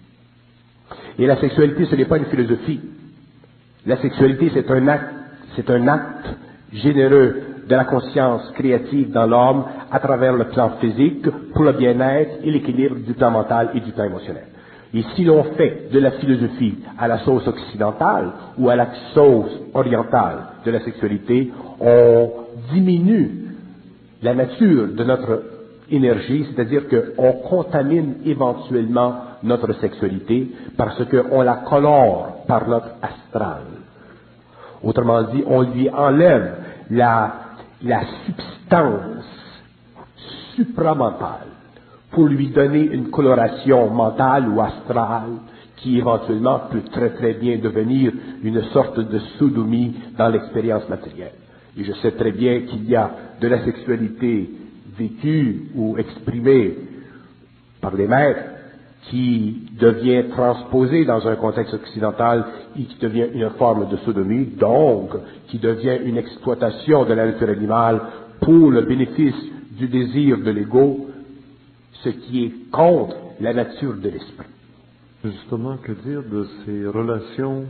Et la sexualité, ce n'est pas une philosophie. La sexualité, c'est un acte, c'est un acte généreux de la conscience créative dans l'homme à travers le plan physique pour le bien-être et l'équilibre du plan mental et du plan émotionnel. Et si l'on fait de la philosophie à la sauce occidentale ou à la sauce orientale de la sexualité, on diminue la nature de notre énergie, c'est-à-dire qu'on contamine éventuellement notre sexualité parce qu'on la colore par notre astral. Autrement dit, on lui enlève la, la substance supramentale pour lui donner une coloration mentale ou astrale qui éventuellement peut très très bien devenir une sorte de sodomie dans l'expérience matérielle. Et je sais très bien qu'il y a de la sexualité vécue ou exprimée par des maîtres qui devient transposée dans un contexte occidental et qui devient une forme de sodomie, donc qui devient une exploitation de la nature animale pour le bénéfice du désir de l'ego, ce qui est contre la nature de l'esprit. Justement, que dire de ces relations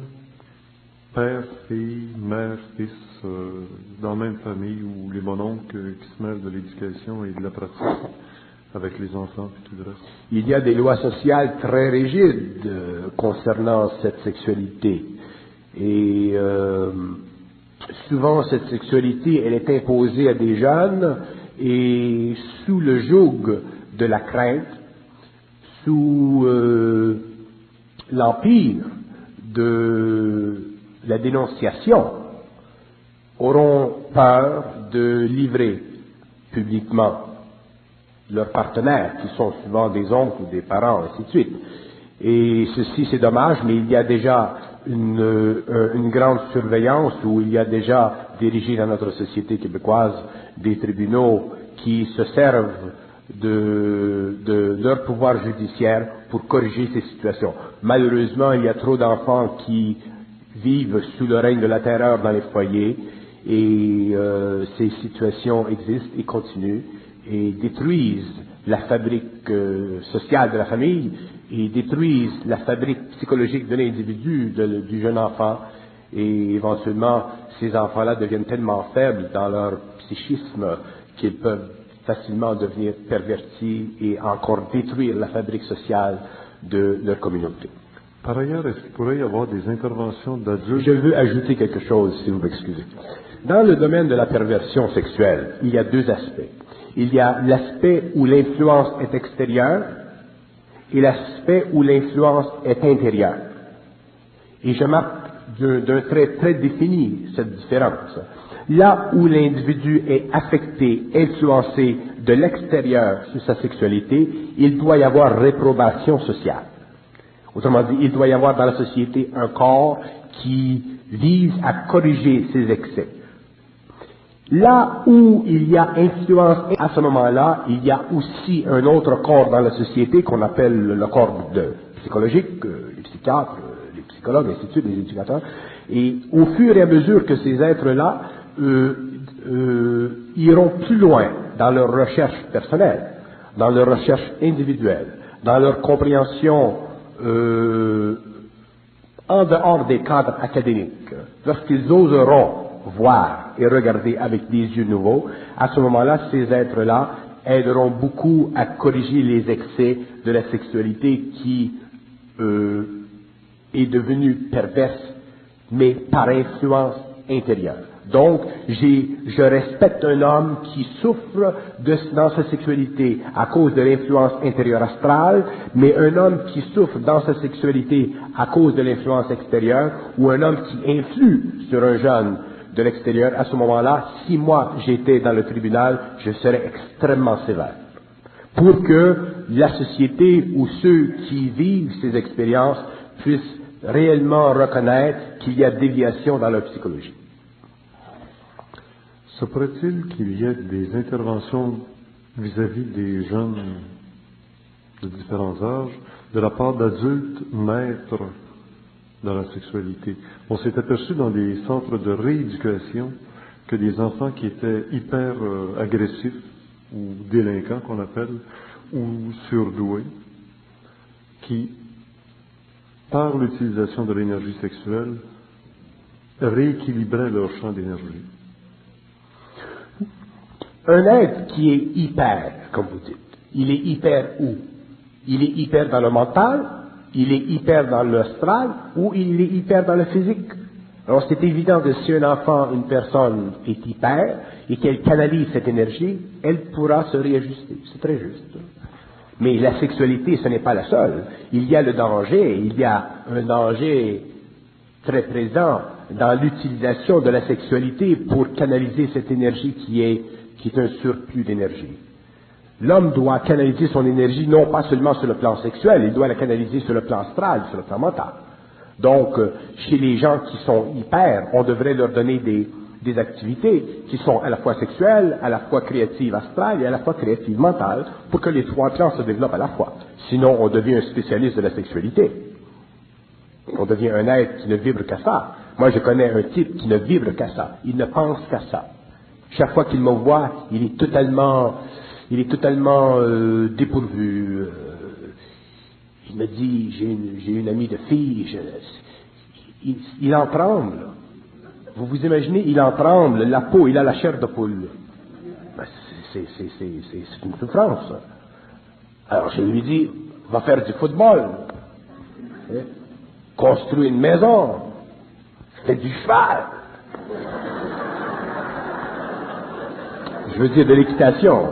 père-fille, mère-fils, euh, dans la même famille, ou les mononcles euh, qui se mêlent de l'éducation et de la pratique avec les enfants et tout le reste? Il y a des lois sociales très rigides euh, concernant cette sexualité. Et euh, souvent, cette sexualité, elle est imposée à des jeunes et sous le joug de la crainte, sous euh, l'empire de la dénonciation, auront peur de livrer publiquement leurs partenaires, qui sont souvent des oncles ou des parents, ainsi de suite. Et ceci, c'est dommage, mais il y a déjà une, euh, une grande surveillance, où il y a déjà dirigé dans notre société québécoise des tribunaux qui se servent de, de leur pouvoir judiciaire pour corriger ces situations. Malheureusement, il y a trop d'enfants qui vivent sous le règne de la terreur dans les foyers, et euh, ces situations existent et continuent, et détruisent la fabrique euh, sociale de la famille, et détruisent la fabrique psychologique de l'individu, de, du jeune enfant, et éventuellement, ces enfants-là deviennent tellement faibles dans leur psychisme qu'ils peuvent facilement devenir pervertis et encore détruire la fabrique sociale de leur communauté. Par ailleurs, est-ce qu'il pourrait y avoir des interventions d'adultes? Je veux ajouter quelque chose, si vous m'excusez. Dans le domaine de la perversion sexuelle, il y a deux aspects. Il y a l'aspect où l'influence est extérieure et l'aspect où l'influence est intérieure. Et je marque d'un trait très défini cette différence. Là où l'individu est affecté, influencé de l'extérieur sur sa sexualité, il doit y avoir réprobation sociale. Autrement dit, il doit y avoir dans la société un corps qui vise à corriger ses excès. Là où il y a influence, à ce moment-là, il y a aussi un autre corps dans la société qu'on appelle le corps de psychologique, les psychiatres, les psychologues, ainsi de suite, les éducateurs. Et au fur et à mesure que ces êtres-là euh, euh, iront plus loin dans leur recherche personnelle, dans leur recherche individuelle, dans leur compréhension euh, en dehors des cadres académiques, lorsqu'ils oseront voir et regarder avec des yeux nouveaux, à ce moment-là, ces êtres-là aideront beaucoup à corriger les excès de la sexualité qui euh, est devenue perverse, mais par influence intérieure. Donc, j'ai, je respecte un homme qui souffre de, dans sa sexualité à cause de l'influence intérieure astrale, mais un homme qui souffre dans sa sexualité à cause de l'influence extérieure, ou un homme qui influe sur un jeune de l'extérieur, à ce moment-là, si moi j'étais dans le tribunal, je serais extrêmement sévère. Pour que la société ou ceux qui vivent ces expériences puissent réellement reconnaître qu'il y a déviation dans leur psychologie. Se pourrait-il qu'il y ait des interventions vis-à-vis des jeunes de différents âges de la part d'adultes maîtres dans la sexualité? On s'est aperçu dans des centres de rééducation que des enfants qui étaient hyper euh, agressifs ou délinquants qu'on appelle, ou surdoués, qui, par l'utilisation de l'énergie sexuelle, rééquilibraient leur champ d'énergie. Un être qui est hyper, comme vous dites, il est hyper où? Il est hyper dans le mental, il est hyper dans l'astral, ou il est hyper dans le physique. Alors c'est évident que si un enfant, une personne est hyper, et qu'elle canalise cette énergie, elle pourra se réajuster. C'est très juste. Mais la sexualité, ce n'est pas la seule. Il y a le danger, il y a un danger très présent dans l'utilisation de la sexualité pour canaliser cette énergie qui est qui est un surplus d'énergie. L'homme doit canaliser son énergie non pas seulement sur le plan sexuel, il doit la canaliser sur le plan astral, sur le plan mental. Donc, chez les gens qui sont hyper, on devrait leur donner des, des activités qui sont à la fois sexuelles, à la fois créatives astrales et à la fois créatives mentales, pour que les trois plans se développent à la fois. Sinon, on devient un spécialiste de la sexualité. On devient un être qui ne vibre qu'à ça. Moi, je connais un type qui ne vibre qu'à ça. Il ne pense qu'à ça. Chaque fois qu'il me voit, il est totalement, il est totalement euh, dépourvu. Euh, il me dit, j'ai une, j'ai une amie de fille, je, il, il en tremble. Vous vous imaginez, il en tremble, la peau, il a la chair de poule. Ben, c'est, c'est, c'est, c'est, c'est une souffrance. Alors je lui dis, va faire du football, construis une maison, fais du cheval. Je veux dire de l'équitation.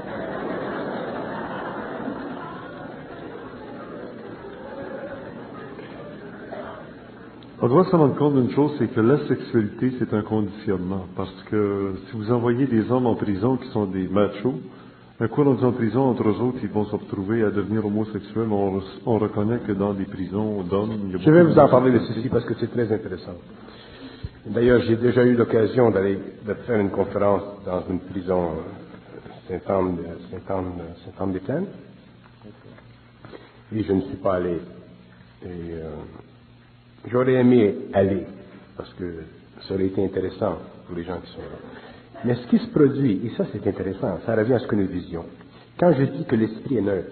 On doit se rendre compte d'une chose, c'est que la sexualité, c'est un conditionnement. Parce que si vous envoyez des hommes en prison qui sont des machos, un coup rendus en prison, entre eux autres, ils vont se retrouver à devenir homosexuels. On, on reconnaît que dans des prisons d'hommes, il y a beaucoup Je vais de vous en parler de ceci parce que c'est très intéressant. D'ailleurs, j'ai déjà eu l'occasion d'aller de faire une conférence dans une prison Saint-Anne, Saint-Anne, Saint-Anne-des-Plaines. Et je ne suis pas allé. Et, euh, j'aurais aimé aller, parce que ça aurait été intéressant pour les gens qui sont là. Mais ce qui se produit, et ça c'est intéressant, ça revient à ce que nous disions. Quand je dis que l'esprit est neutre,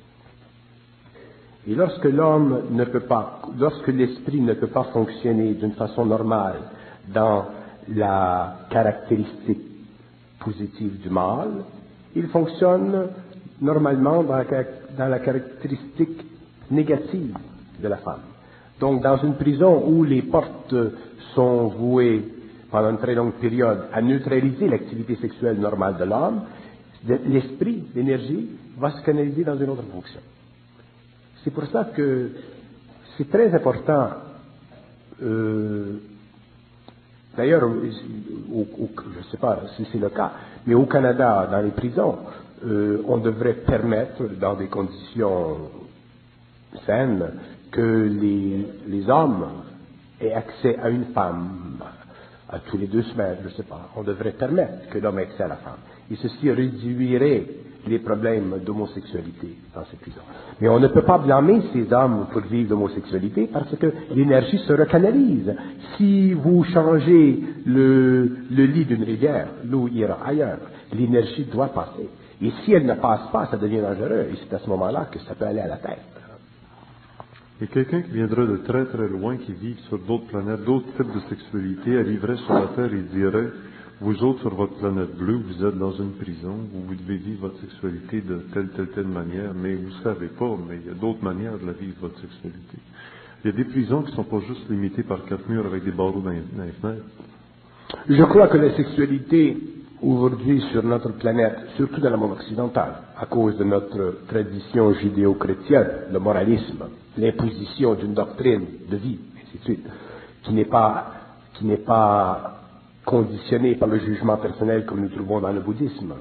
et lorsque l'homme ne peut pas, lorsque l'esprit ne peut pas fonctionner d'une façon normale dans la caractéristique positive du mâle, il fonctionne normalement dans la, dans la caractéristique négative de la femme. Donc, dans une prison où les portes sont vouées pendant une très longue période à neutraliser l'activité sexuelle normale de l'homme, l'esprit, l'énergie, va se canaliser dans une autre fonction. C'est pour ça que c'est très important. Euh, D'ailleurs, au, au, je ne sais pas si c'est le cas, mais au Canada, dans les prisons, euh, on devrait permettre, dans des conditions saines, que les, les hommes aient accès à une femme à tous les deux semaines, je ne sais pas. On devrait permettre que l'homme ait accès à la femme. Et ceci réduirait les problèmes d'homosexualité dans ces prisons. Mais on ne peut pas blâmer ces hommes pour vivre l'homosexualité parce que l'énergie se recanalise. Si vous changez le, le lit d'une rivière, l'eau ira ailleurs. L'énergie doit passer. Et si elle ne passe pas, ça devient dangereux. Et c'est à ce moment-là que ça peut aller à la tête. Et quelqu'un qui viendrait de très très loin, qui vit sur d'autres planètes, d'autres types de sexualité, arriverait sur la Terre et dirait, vous autres sur votre planète bleue, vous êtes dans une prison, vous devez vivre votre sexualité de telle, telle, telle manière, mais vous ne savez pas, mais il y a d'autres manières de la vivre, votre sexualité. Il y a des prisons qui ne sont pas juste limitées par quatre murs avec des barreaux dans les, dans les fenêtres. Je crois que la sexualité, aujourd'hui sur notre planète, surtout dans le monde occidental, à cause de notre tradition judéo-chrétienne, le moralisme, l'imposition d'une doctrine de vie, et ainsi de suite, qui n'est pas, qui n'est pas conditionnée par le jugement personnel comme nous trouvons dans le bouddhisme.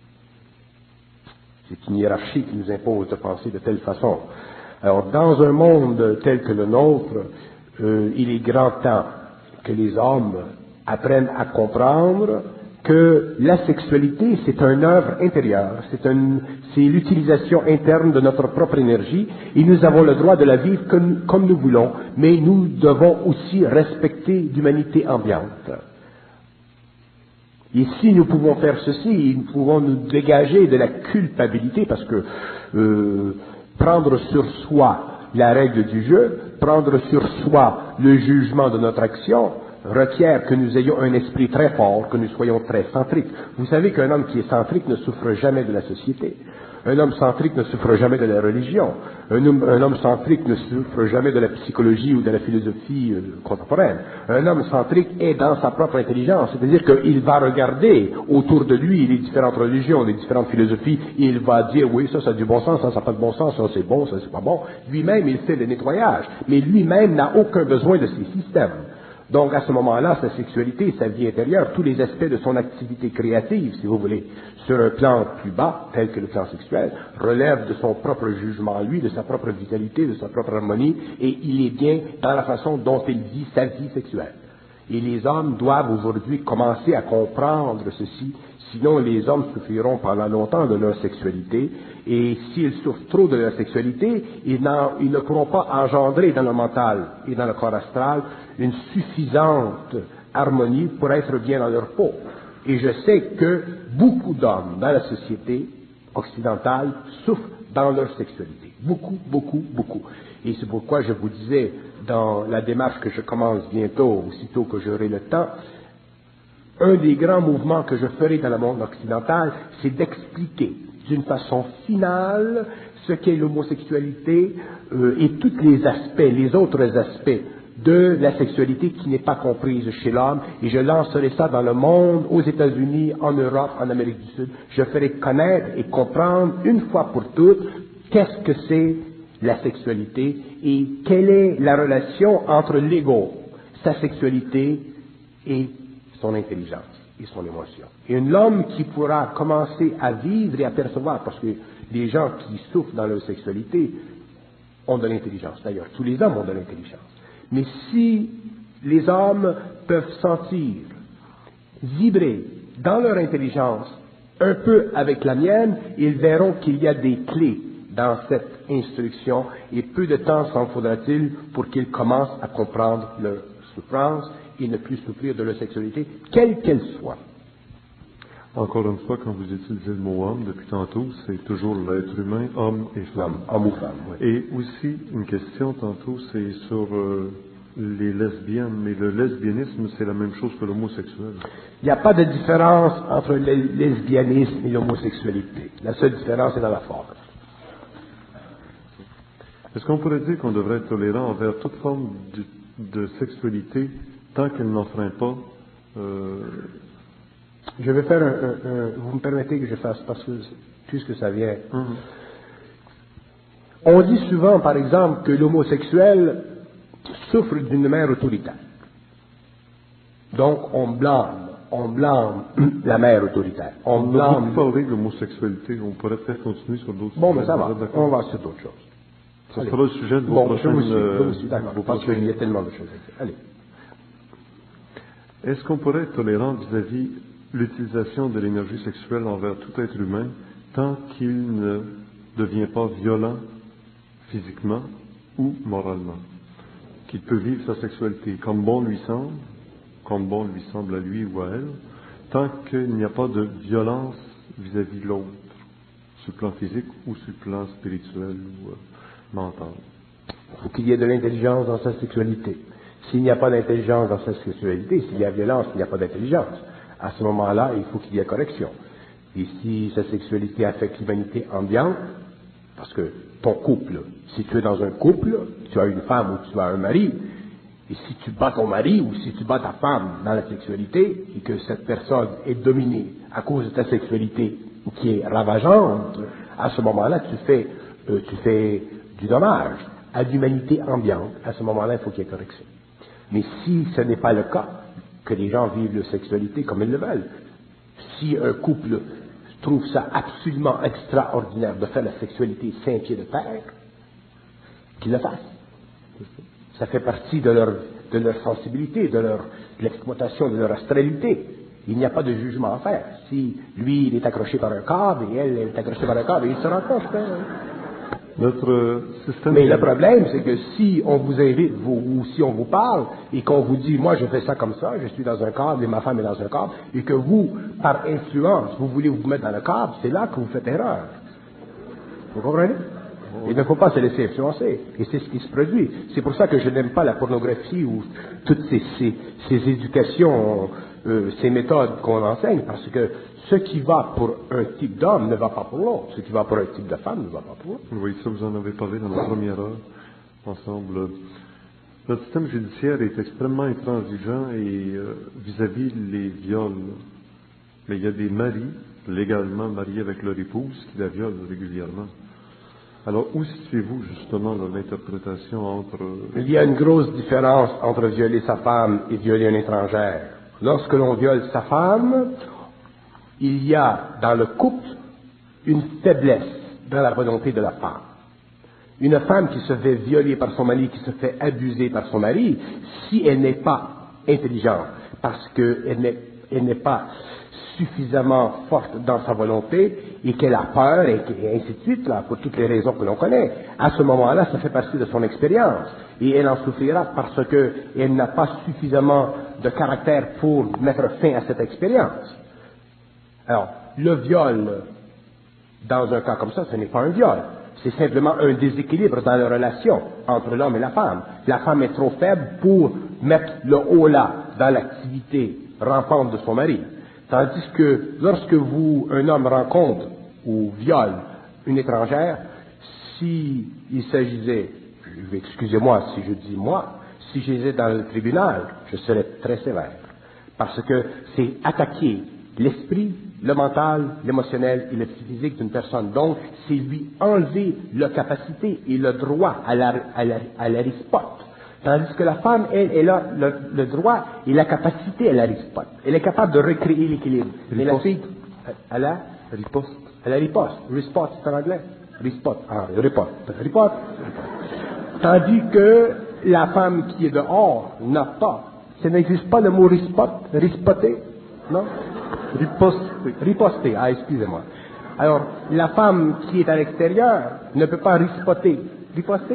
C'est une hiérarchie qui nous impose de penser de telle façon. Alors, dans un monde tel que le nôtre, euh, il est grand temps que les hommes apprennent à comprendre que la sexualité, c'est une œuvre intérieure, c'est, un, c'est l'utilisation interne de notre propre énergie, et nous avons le droit de la vivre comme, comme nous voulons, mais nous devons aussi respecter l'humanité ambiante. Et si nous pouvons faire ceci, nous pouvons nous dégager de la culpabilité, parce que euh, prendre sur soi la règle du jeu, prendre sur soi le jugement de notre action, requiert que nous ayons un esprit très fort, que nous soyons très centriques. Vous savez qu'un homme qui est centrique ne souffre jamais de la société. Un homme centrique ne souffre jamais de la religion. Un homme, un homme centrique ne souffre jamais de la psychologie ou de la philosophie euh, contemporaine. Un homme centrique est dans sa propre intelligence, c'est-à-dire qu'il va regarder autour de lui les différentes religions, les différentes philosophies, et il va dire, oui, ça, ça a du bon sens, ça, ça n'a pas de bon sens, ça, c'est bon, ça, c'est pas bon. Lui-même, il fait le nettoyage, mais lui-même n'a aucun besoin de ces systèmes. Donc, à ce moment-là, sa sexualité, sa vie intérieure, tous les aspects de son activité créative, si vous voulez, sur un plan plus bas, tel que le plan sexuel, relèvent de son propre jugement à lui, de sa propre vitalité, de sa propre harmonie, et il est bien dans la façon dont il vit sa vie sexuelle. Et les hommes doivent aujourd'hui commencer à comprendre ceci, sinon les hommes souffriront pendant longtemps de leur sexualité, et s'ils souffrent trop de leur sexualité, ils, ils ne pourront pas engendrer dans le mental et dans le corps astral une suffisante harmonie pour être bien dans leur peau. Et je sais que beaucoup d'hommes dans la société occidentale souffrent dans leur sexualité. Beaucoup, beaucoup, beaucoup. Et c'est pourquoi je vous disais, dans la démarche que je commence bientôt, aussitôt que j'aurai le temps, un des grands mouvements que je ferai dans le monde occidental, c'est d'expliquer d'une façon finale ce qu'est l'homosexualité euh, et tous les aspects, les autres aspects de la sexualité qui n'est pas comprise chez l'homme, et je lancerai ça dans le monde, aux États-Unis, en Europe, en Amérique du Sud. Je ferai connaître et comprendre une fois pour toutes qu'est-ce que c'est la sexualité et quelle est la relation entre l'ego, sa sexualité et son intelligence et son émotion. Et l'homme qui pourra commencer à vivre et à percevoir, parce que les gens qui souffrent dans leur sexualité ont de l'intelligence, d'ailleurs, tous les hommes ont de l'intelligence. Mais si les hommes peuvent sentir, vibrer dans leur intelligence un peu avec la mienne, ils verront qu'il y a des clés dans cette instruction et peu de temps s'en faudra-t-il pour qu'ils commencent à comprendre leur souffrance et ne plus souffrir de leur sexualité, quelle qu'elle soit. Encore une fois, quand vous utilisez le mot homme depuis tantôt, c'est toujours l'être humain, homme et femme. Homme ou femme, oui. Et aussi, une question tantôt, c'est sur euh, les lesbiennes. Mais le lesbianisme, c'est la même chose que l'homosexuel. Il n'y a pas de différence entre le lesbianisme et l'homosexualité. La seule différence est dans la forme. Est-ce qu'on pourrait dire qu'on devrait être tolérant envers toute forme de, de sexualité tant qu'elle n'enfreint pas euh, Je vais faire un, un, un... Vous me permettez que je fasse, parce que, puisque ça vient... Mm-hmm. On dit souvent, par exemple, que l'homosexuel souffre d'une mère autoritaire. Donc, on blâme, on blâme la mère autoritaire. On, on blâme... a beaucoup parlé de l'homosexualité, on pourrait peut-être continuer sur d'autres bon, sujets. Bon, mais ça va, on va sur d'autres choses. Ça Allez. sera le sujet de vos bon, prochaines... je vous suis, euh, je vous suis, d'accord, parce qu'il y a tellement de choses à dire. Allez. Est-ce qu'on pourrait être tolérant vis-à-vis l'utilisation de l'énergie sexuelle envers tout être humain tant qu'il ne devient pas violent physiquement ou moralement, qu'il peut vivre sa sexualité comme bon lui semble, comme bon lui semble à lui ou à elle, tant qu'il n'y a pas de violence vis-à-vis de l'autre, sur le plan physique ou sur le plan spirituel ou euh, mental. Il faut qu'il y ait de l'intelligence dans sa sexualité. S'il n'y a pas d'intelligence dans sa sexualité, s'il y a violence, il n'y a pas d'intelligence. À ce moment-là, il faut qu'il y ait correction. Et si sa sexualité affecte l'humanité ambiante, parce que ton couple, si tu es dans un couple, tu as une femme ou tu as un mari, et si tu bats ton mari ou si tu bats ta femme dans la sexualité, et que cette personne est dominée à cause de ta sexualité qui est ravageante, à ce moment-là, tu fais, euh, tu fais du dommage à l'humanité ambiante. À ce moment-là, il faut qu'il y ait correction. Mais si ce n'est pas le cas, que les gens vivent leur sexualité comme ils le veulent, si un couple trouve ça absolument extraordinaire de faire la sexualité cinq pieds de terre, qu'ils le fassent. Ça fait partie de leur, de leur sensibilité, de, leur, de l'exploitation de leur astralité. Il n'y a pas de jugement à faire. Si lui, il est accroché par un câble et elle, elle est accrochée par un câble, ils se rencontrent. Notre système... Mais le problème, c'est que si on vous invite, vous, ou si on vous parle, et qu'on vous dit, moi je fais ça comme ça, je suis dans un câble et ma femme est dans un câble, et que vous, par influence, vous voulez vous mettre dans le câble, c'est là que vous faites erreur. Vous comprenez? Il ne faut pas se laisser influencer. Et c'est ce qui se produit. C'est pour ça que je n'aime pas la pornographie ou toutes ces, ces, ces éducations, euh, ces méthodes qu'on enseigne, parce que ce qui va pour un type d'homme ne va pas pour l'autre. Ce qui va pour un type de femme ne va pas pour l'autre. Oui, ça vous en avez parlé dans la première heure, ensemble. Notre système judiciaire est extrêmement intransigeant et euh, vis-à-vis les viols. Mais il y a des maris, légalement mariés avec leur épouse, qui la violent régulièrement. Alors, où situez-vous justement dans l'interprétation entre... Il y a une grosse différence entre violer sa femme et violer une étrangère. Lorsque l'on viole sa femme, il y a dans le couple une faiblesse dans la volonté de la femme. Une femme qui se fait violer par son mari, qui se fait abuser par son mari, si elle n'est pas intelligente, parce qu'elle n'est, elle n'est pas suffisamment forte dans sa volonté et qu'elle a peur et, et ainsi de suite, là, pour toutes les raisons que l'on connaît. À ce moment-là, ça fait partie de son expérience et elle en souffrira parce qu'elle n'a pas suffisamment de caractère pour mettre fin à cette expérience. Alors, le viol, dans un cas comme ça, ce n'est pas un viol. C'est simplement un déséquilibre dans la relation entre l'homme et la femme. La femme est trop faible pour mettre le haut-là dans l'activité rampante de son mari. Tandis que lorsque vous, un homme rencontre ou viole une étrangère, si il s'agissait, excusez-moi si je dis moi, si j'étais dans le tribunal, je serais très sévère. Parce que c'est attaquer l'esprit, le mental, l'émotionnel et le physique d'une personne. Donc, c'est lui enlever la capacité et le droit à la, à la, à la rispote. Tandis que la femme, elle, elle a le, le droit et la capacité à la rispote. Elle est capable de recréer l'équilibre. Mais la fille, elle a riposte. Elle a riposte. Riposte, c'est en anglais. Riposte. Ah, riposte. Riposte. Tandis que la femme qui est dehors n'a pas. Ça n'existe pas le mot rispote, rispoter, non? Riposter. Riposter, ah, excusez-moi. Alors, la femme qui est à l'extérieur ne peut pas rispoter. Riposter?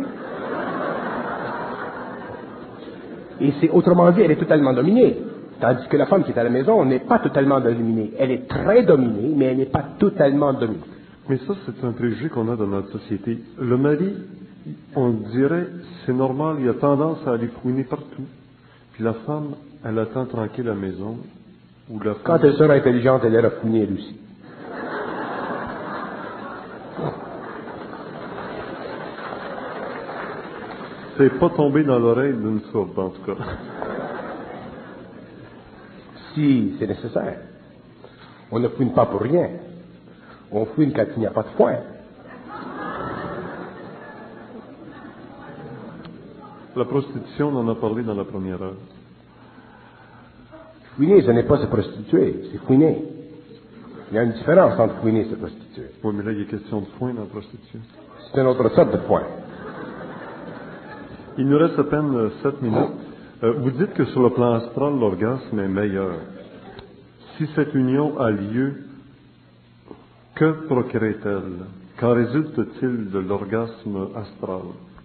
Et c'est, autrement dit, elle est totalement dominée. Tandis que la femme qui est à la maison n'est pas totalement dominée. Elle est très dominée, mais elle n'est pas totalement dominée. Mais ça, c'est un préjugé qu'on a dans notre société. Le mari, on dirait, c'est normal, il a tendance à aller fouiner partout. Puis la femme, elle attend tranquille à la maison. Ou la femme... Quand elle sera intelligente, elle ira fouiner elle aussi. C'est pas tombé dans l'oreille d'une sourde, en tout cas. Si c'est nécessaire. On ne fouine pas pour rien. On fouine quand il n'y a pas de foin. La prostitution, on en a parlé dans la première heure. Fouiner, ce n'est pas se prostituer, c'est fouiner. Il y a une différence entre fouiner et se prostituer. Oui, mais là, il y a question de foin dans la prostitution. C'est une autre sorte de foin. Il nous reste à peine sept minutes. Euh, vous dites que sur le plan astral, l'orgasme est meilleur. Si cette union a lieu, que procrée-t-elle? Qu'en résulte-t-il de l'orgasme astral?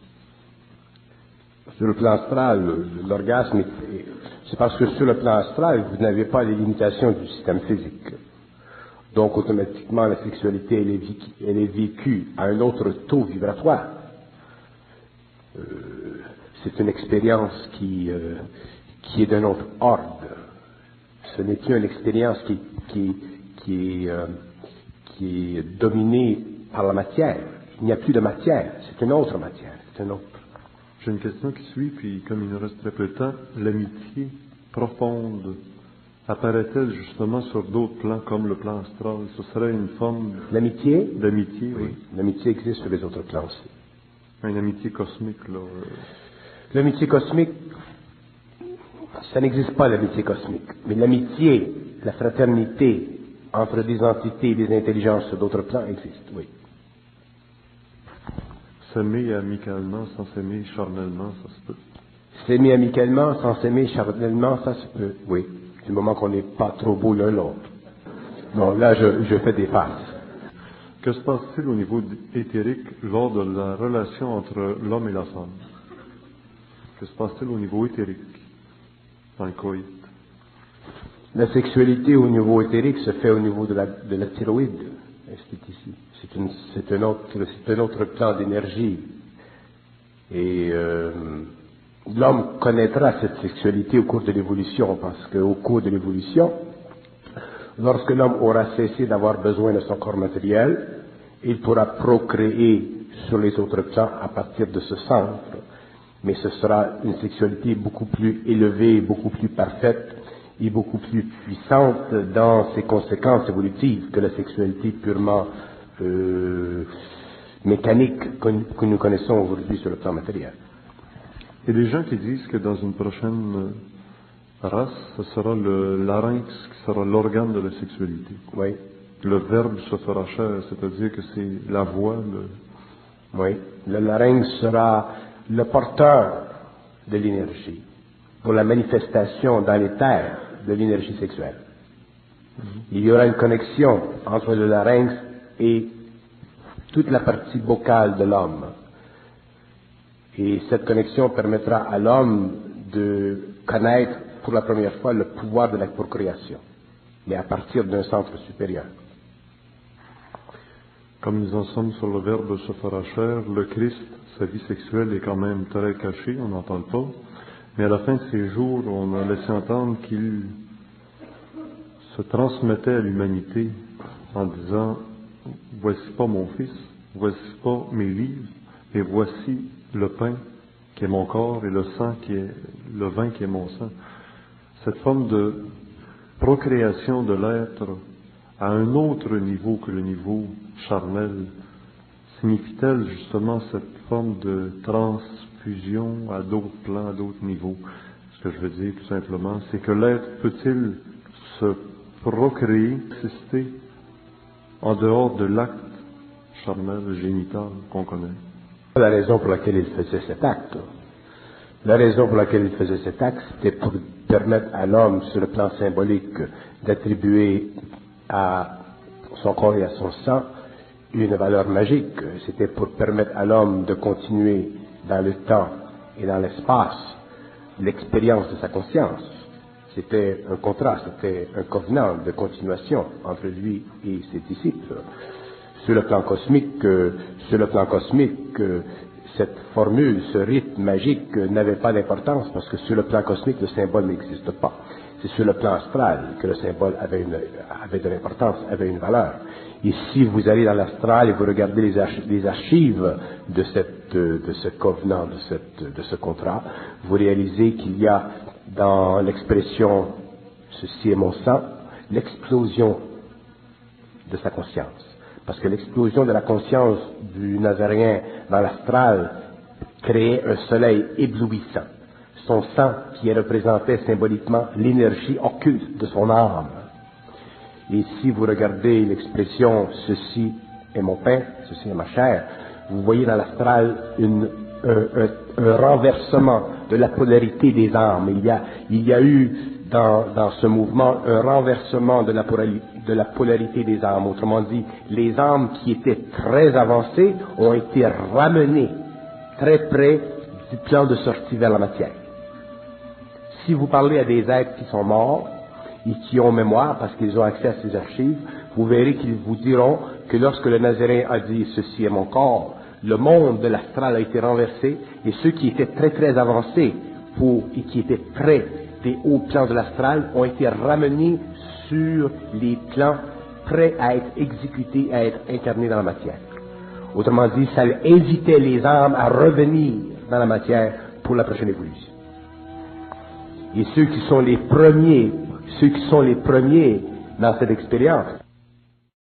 Sur le plan astral, l'orgasme, est, c'est parce que sur le plan astral, vous n'avez pas les limitations du système physique. Donc, automatiquement, la sexualité, elle est, vécue, elle est vécue à un autre taux vibratoire. Euh, c'est une expérience qui, euh, qui est d'un autre ordre. Ce n'est plus une expérience qui, qui, qui, est, euh, qui est dominée par la matière. Il n'y a plus de matière, c'est une autre matière, c'est une autre. J'ai une question qui suit, puis comme il nous reste très peu de temps, l'amitié profonde apparaît-elle justement sur d'autres plans comme le plan astral? Ce serait une forme L'amitié? d'amitié, oui. Oui. L'amitié existe sur les autres plans aussi. Une amitié cosmique, là. L'amitié cosmique, ça n'existe pas l'amitié cosmique. Mais l'amitié, la fraternité entre des entités et des intelligences sur d'autres plans existe, oui. S'aimer amicalement sans s'aimer charnellement, ça se peut. S'aimer amicalement sans s'aimer charnellement, ça se peut, oui. Du moment qu'on n'est pas trop beau l'un l'autre. Non, là, je, je fais des passes. Que se passe-t-il au niveau éthérique lors de la relation entre l'homme et la femme? Que se passe-t-il au niveau éthérique dans le coït? La sexualité au niveau éthérique se fait au niveau de la, de la thyroïde. C'est ici. C'est, une, c'est, un autre, c'est un autre plan d'énergie. Et euh, l'homme connaîtra cette sexualité au cours de l'évolution, parce qu'au cours de l'évolution, lorsque l'homme aura cessé d'avoir besoin de son corps matériel, il pourra procréer sur les autres plans à partir de ce centre. Mais ce sera une sexualité beaucoup plus élevée, beaucoup plus parfaite et beaucoup plus puissante dans ses conséquences évolutives que la sexualité purement euh, mécanique que, que nous connaissons aujourd'hui sur le plan matériel. Il y a des gens qui disent que dans une prochaine race, ce sera le larynx qui sera l'organe de la sexualité. Oui. Le verbe se fera chair, c'est-à-dire que c'est la voix. Le... Oui. Le larynx sera le porteur de l'énergie. pour la manifestation dans les terres de l'énergie sexuelle. Il y aura une connexion entre le larynx et toute la partie vocale de l'homme. Et cette connexion permettra à l'homme de connaître pour la première fois le pouvoir de la procréation, mais à partir d'un centre supérieur. Comme nous en sommes sur le verbe se fera chair, le Christ, sa vie sexuelle est quand même très cachée, on n'entend pas. Mais à la fin de ses jours, on a laissé entendre qu'il se transmettait à l'humanité en disant « Voici pas mon fils, voici pas mes livres, et voici le pain qui est mon corps et le sang qui est le vin qui est mon sang. » Cette forme de procréation de l'être à un autre niveau que le niveau charnel, signifie-t-elle justement cette forme de transfusion à d'autres plans, à d'autres niveaux? Ce que je veux dire tout simplement, c'est que l'être peut-il se procréer, exister en dehors de l'acte charnel, génital qu'on connaît? La raison pour laquelle il faisait cet acte, la raison pour laquelle il faisait cet acte, c'était pour permettre à l'homme, sur le plan symbolique, d'attribuer à son corps et à son sang une valeur magique. C'était pour permettre à l'homme de continuer dans le temps et dans l'espace l'expérience de sa conscience. C'était un contrat, c'était un covenant de continuation entre lui et ses disciples. Sur le plan cosmique, sur le plan cosmique, cette formule, ce rythme magique n'avait pas d'importance parce que sur le plan cosmique, le symbole n'existe pas. C'est sur le plan astral que le symbole avait, une, avait de l'importance, avait une valeur. Et si vous allez dans l'astral et vous regardez les, arch les archives de, cette, de ce covenant, de, cette, de ce contrat, vous réalisez qu'il y a dans l'expression « ceci est mon sang » l'explosion de sa conscience. Parce que l'explosion de la conscience du Nazaréen dans l'astral créait un soleil éblouissant. Son sang qui représentait symboliquement l'énergie occulte de son âme. Et si vous regardez l'expression « ceci est mon pain, ceci est ma chair », vous voyez dans l'astral un, un, un renversement de la polarité des âmes. Il y a, il y a eu dans, dans ce mouvement un renversement de la, de la polarité des âmes. Autrement dit, les âmes qui étaient très avancées ont été ramenées très près du plan de sortie vers la matière. Si vous parlez à des êtres qui sont morts et qui ont mémoire parce qu'ils ont accès à ces archives, vous verrez qu'ils vous diront que lorsque le Nazaréen a dit « ceci est mon corps », le monde de l'astral a été renversé et ceux qui étaient très très avancés pour, et qui étaient près des hauts plans de l'astral ont été ramenés sur les plans prêts à être exécutés, à être incarnés dans la matière. Autrement dit, ça invitait les âmes à revenir dans la matière pour la prochaine évolution. Et ceux qui sont les premiers, ceux qui sont les premiers dans cette expérience,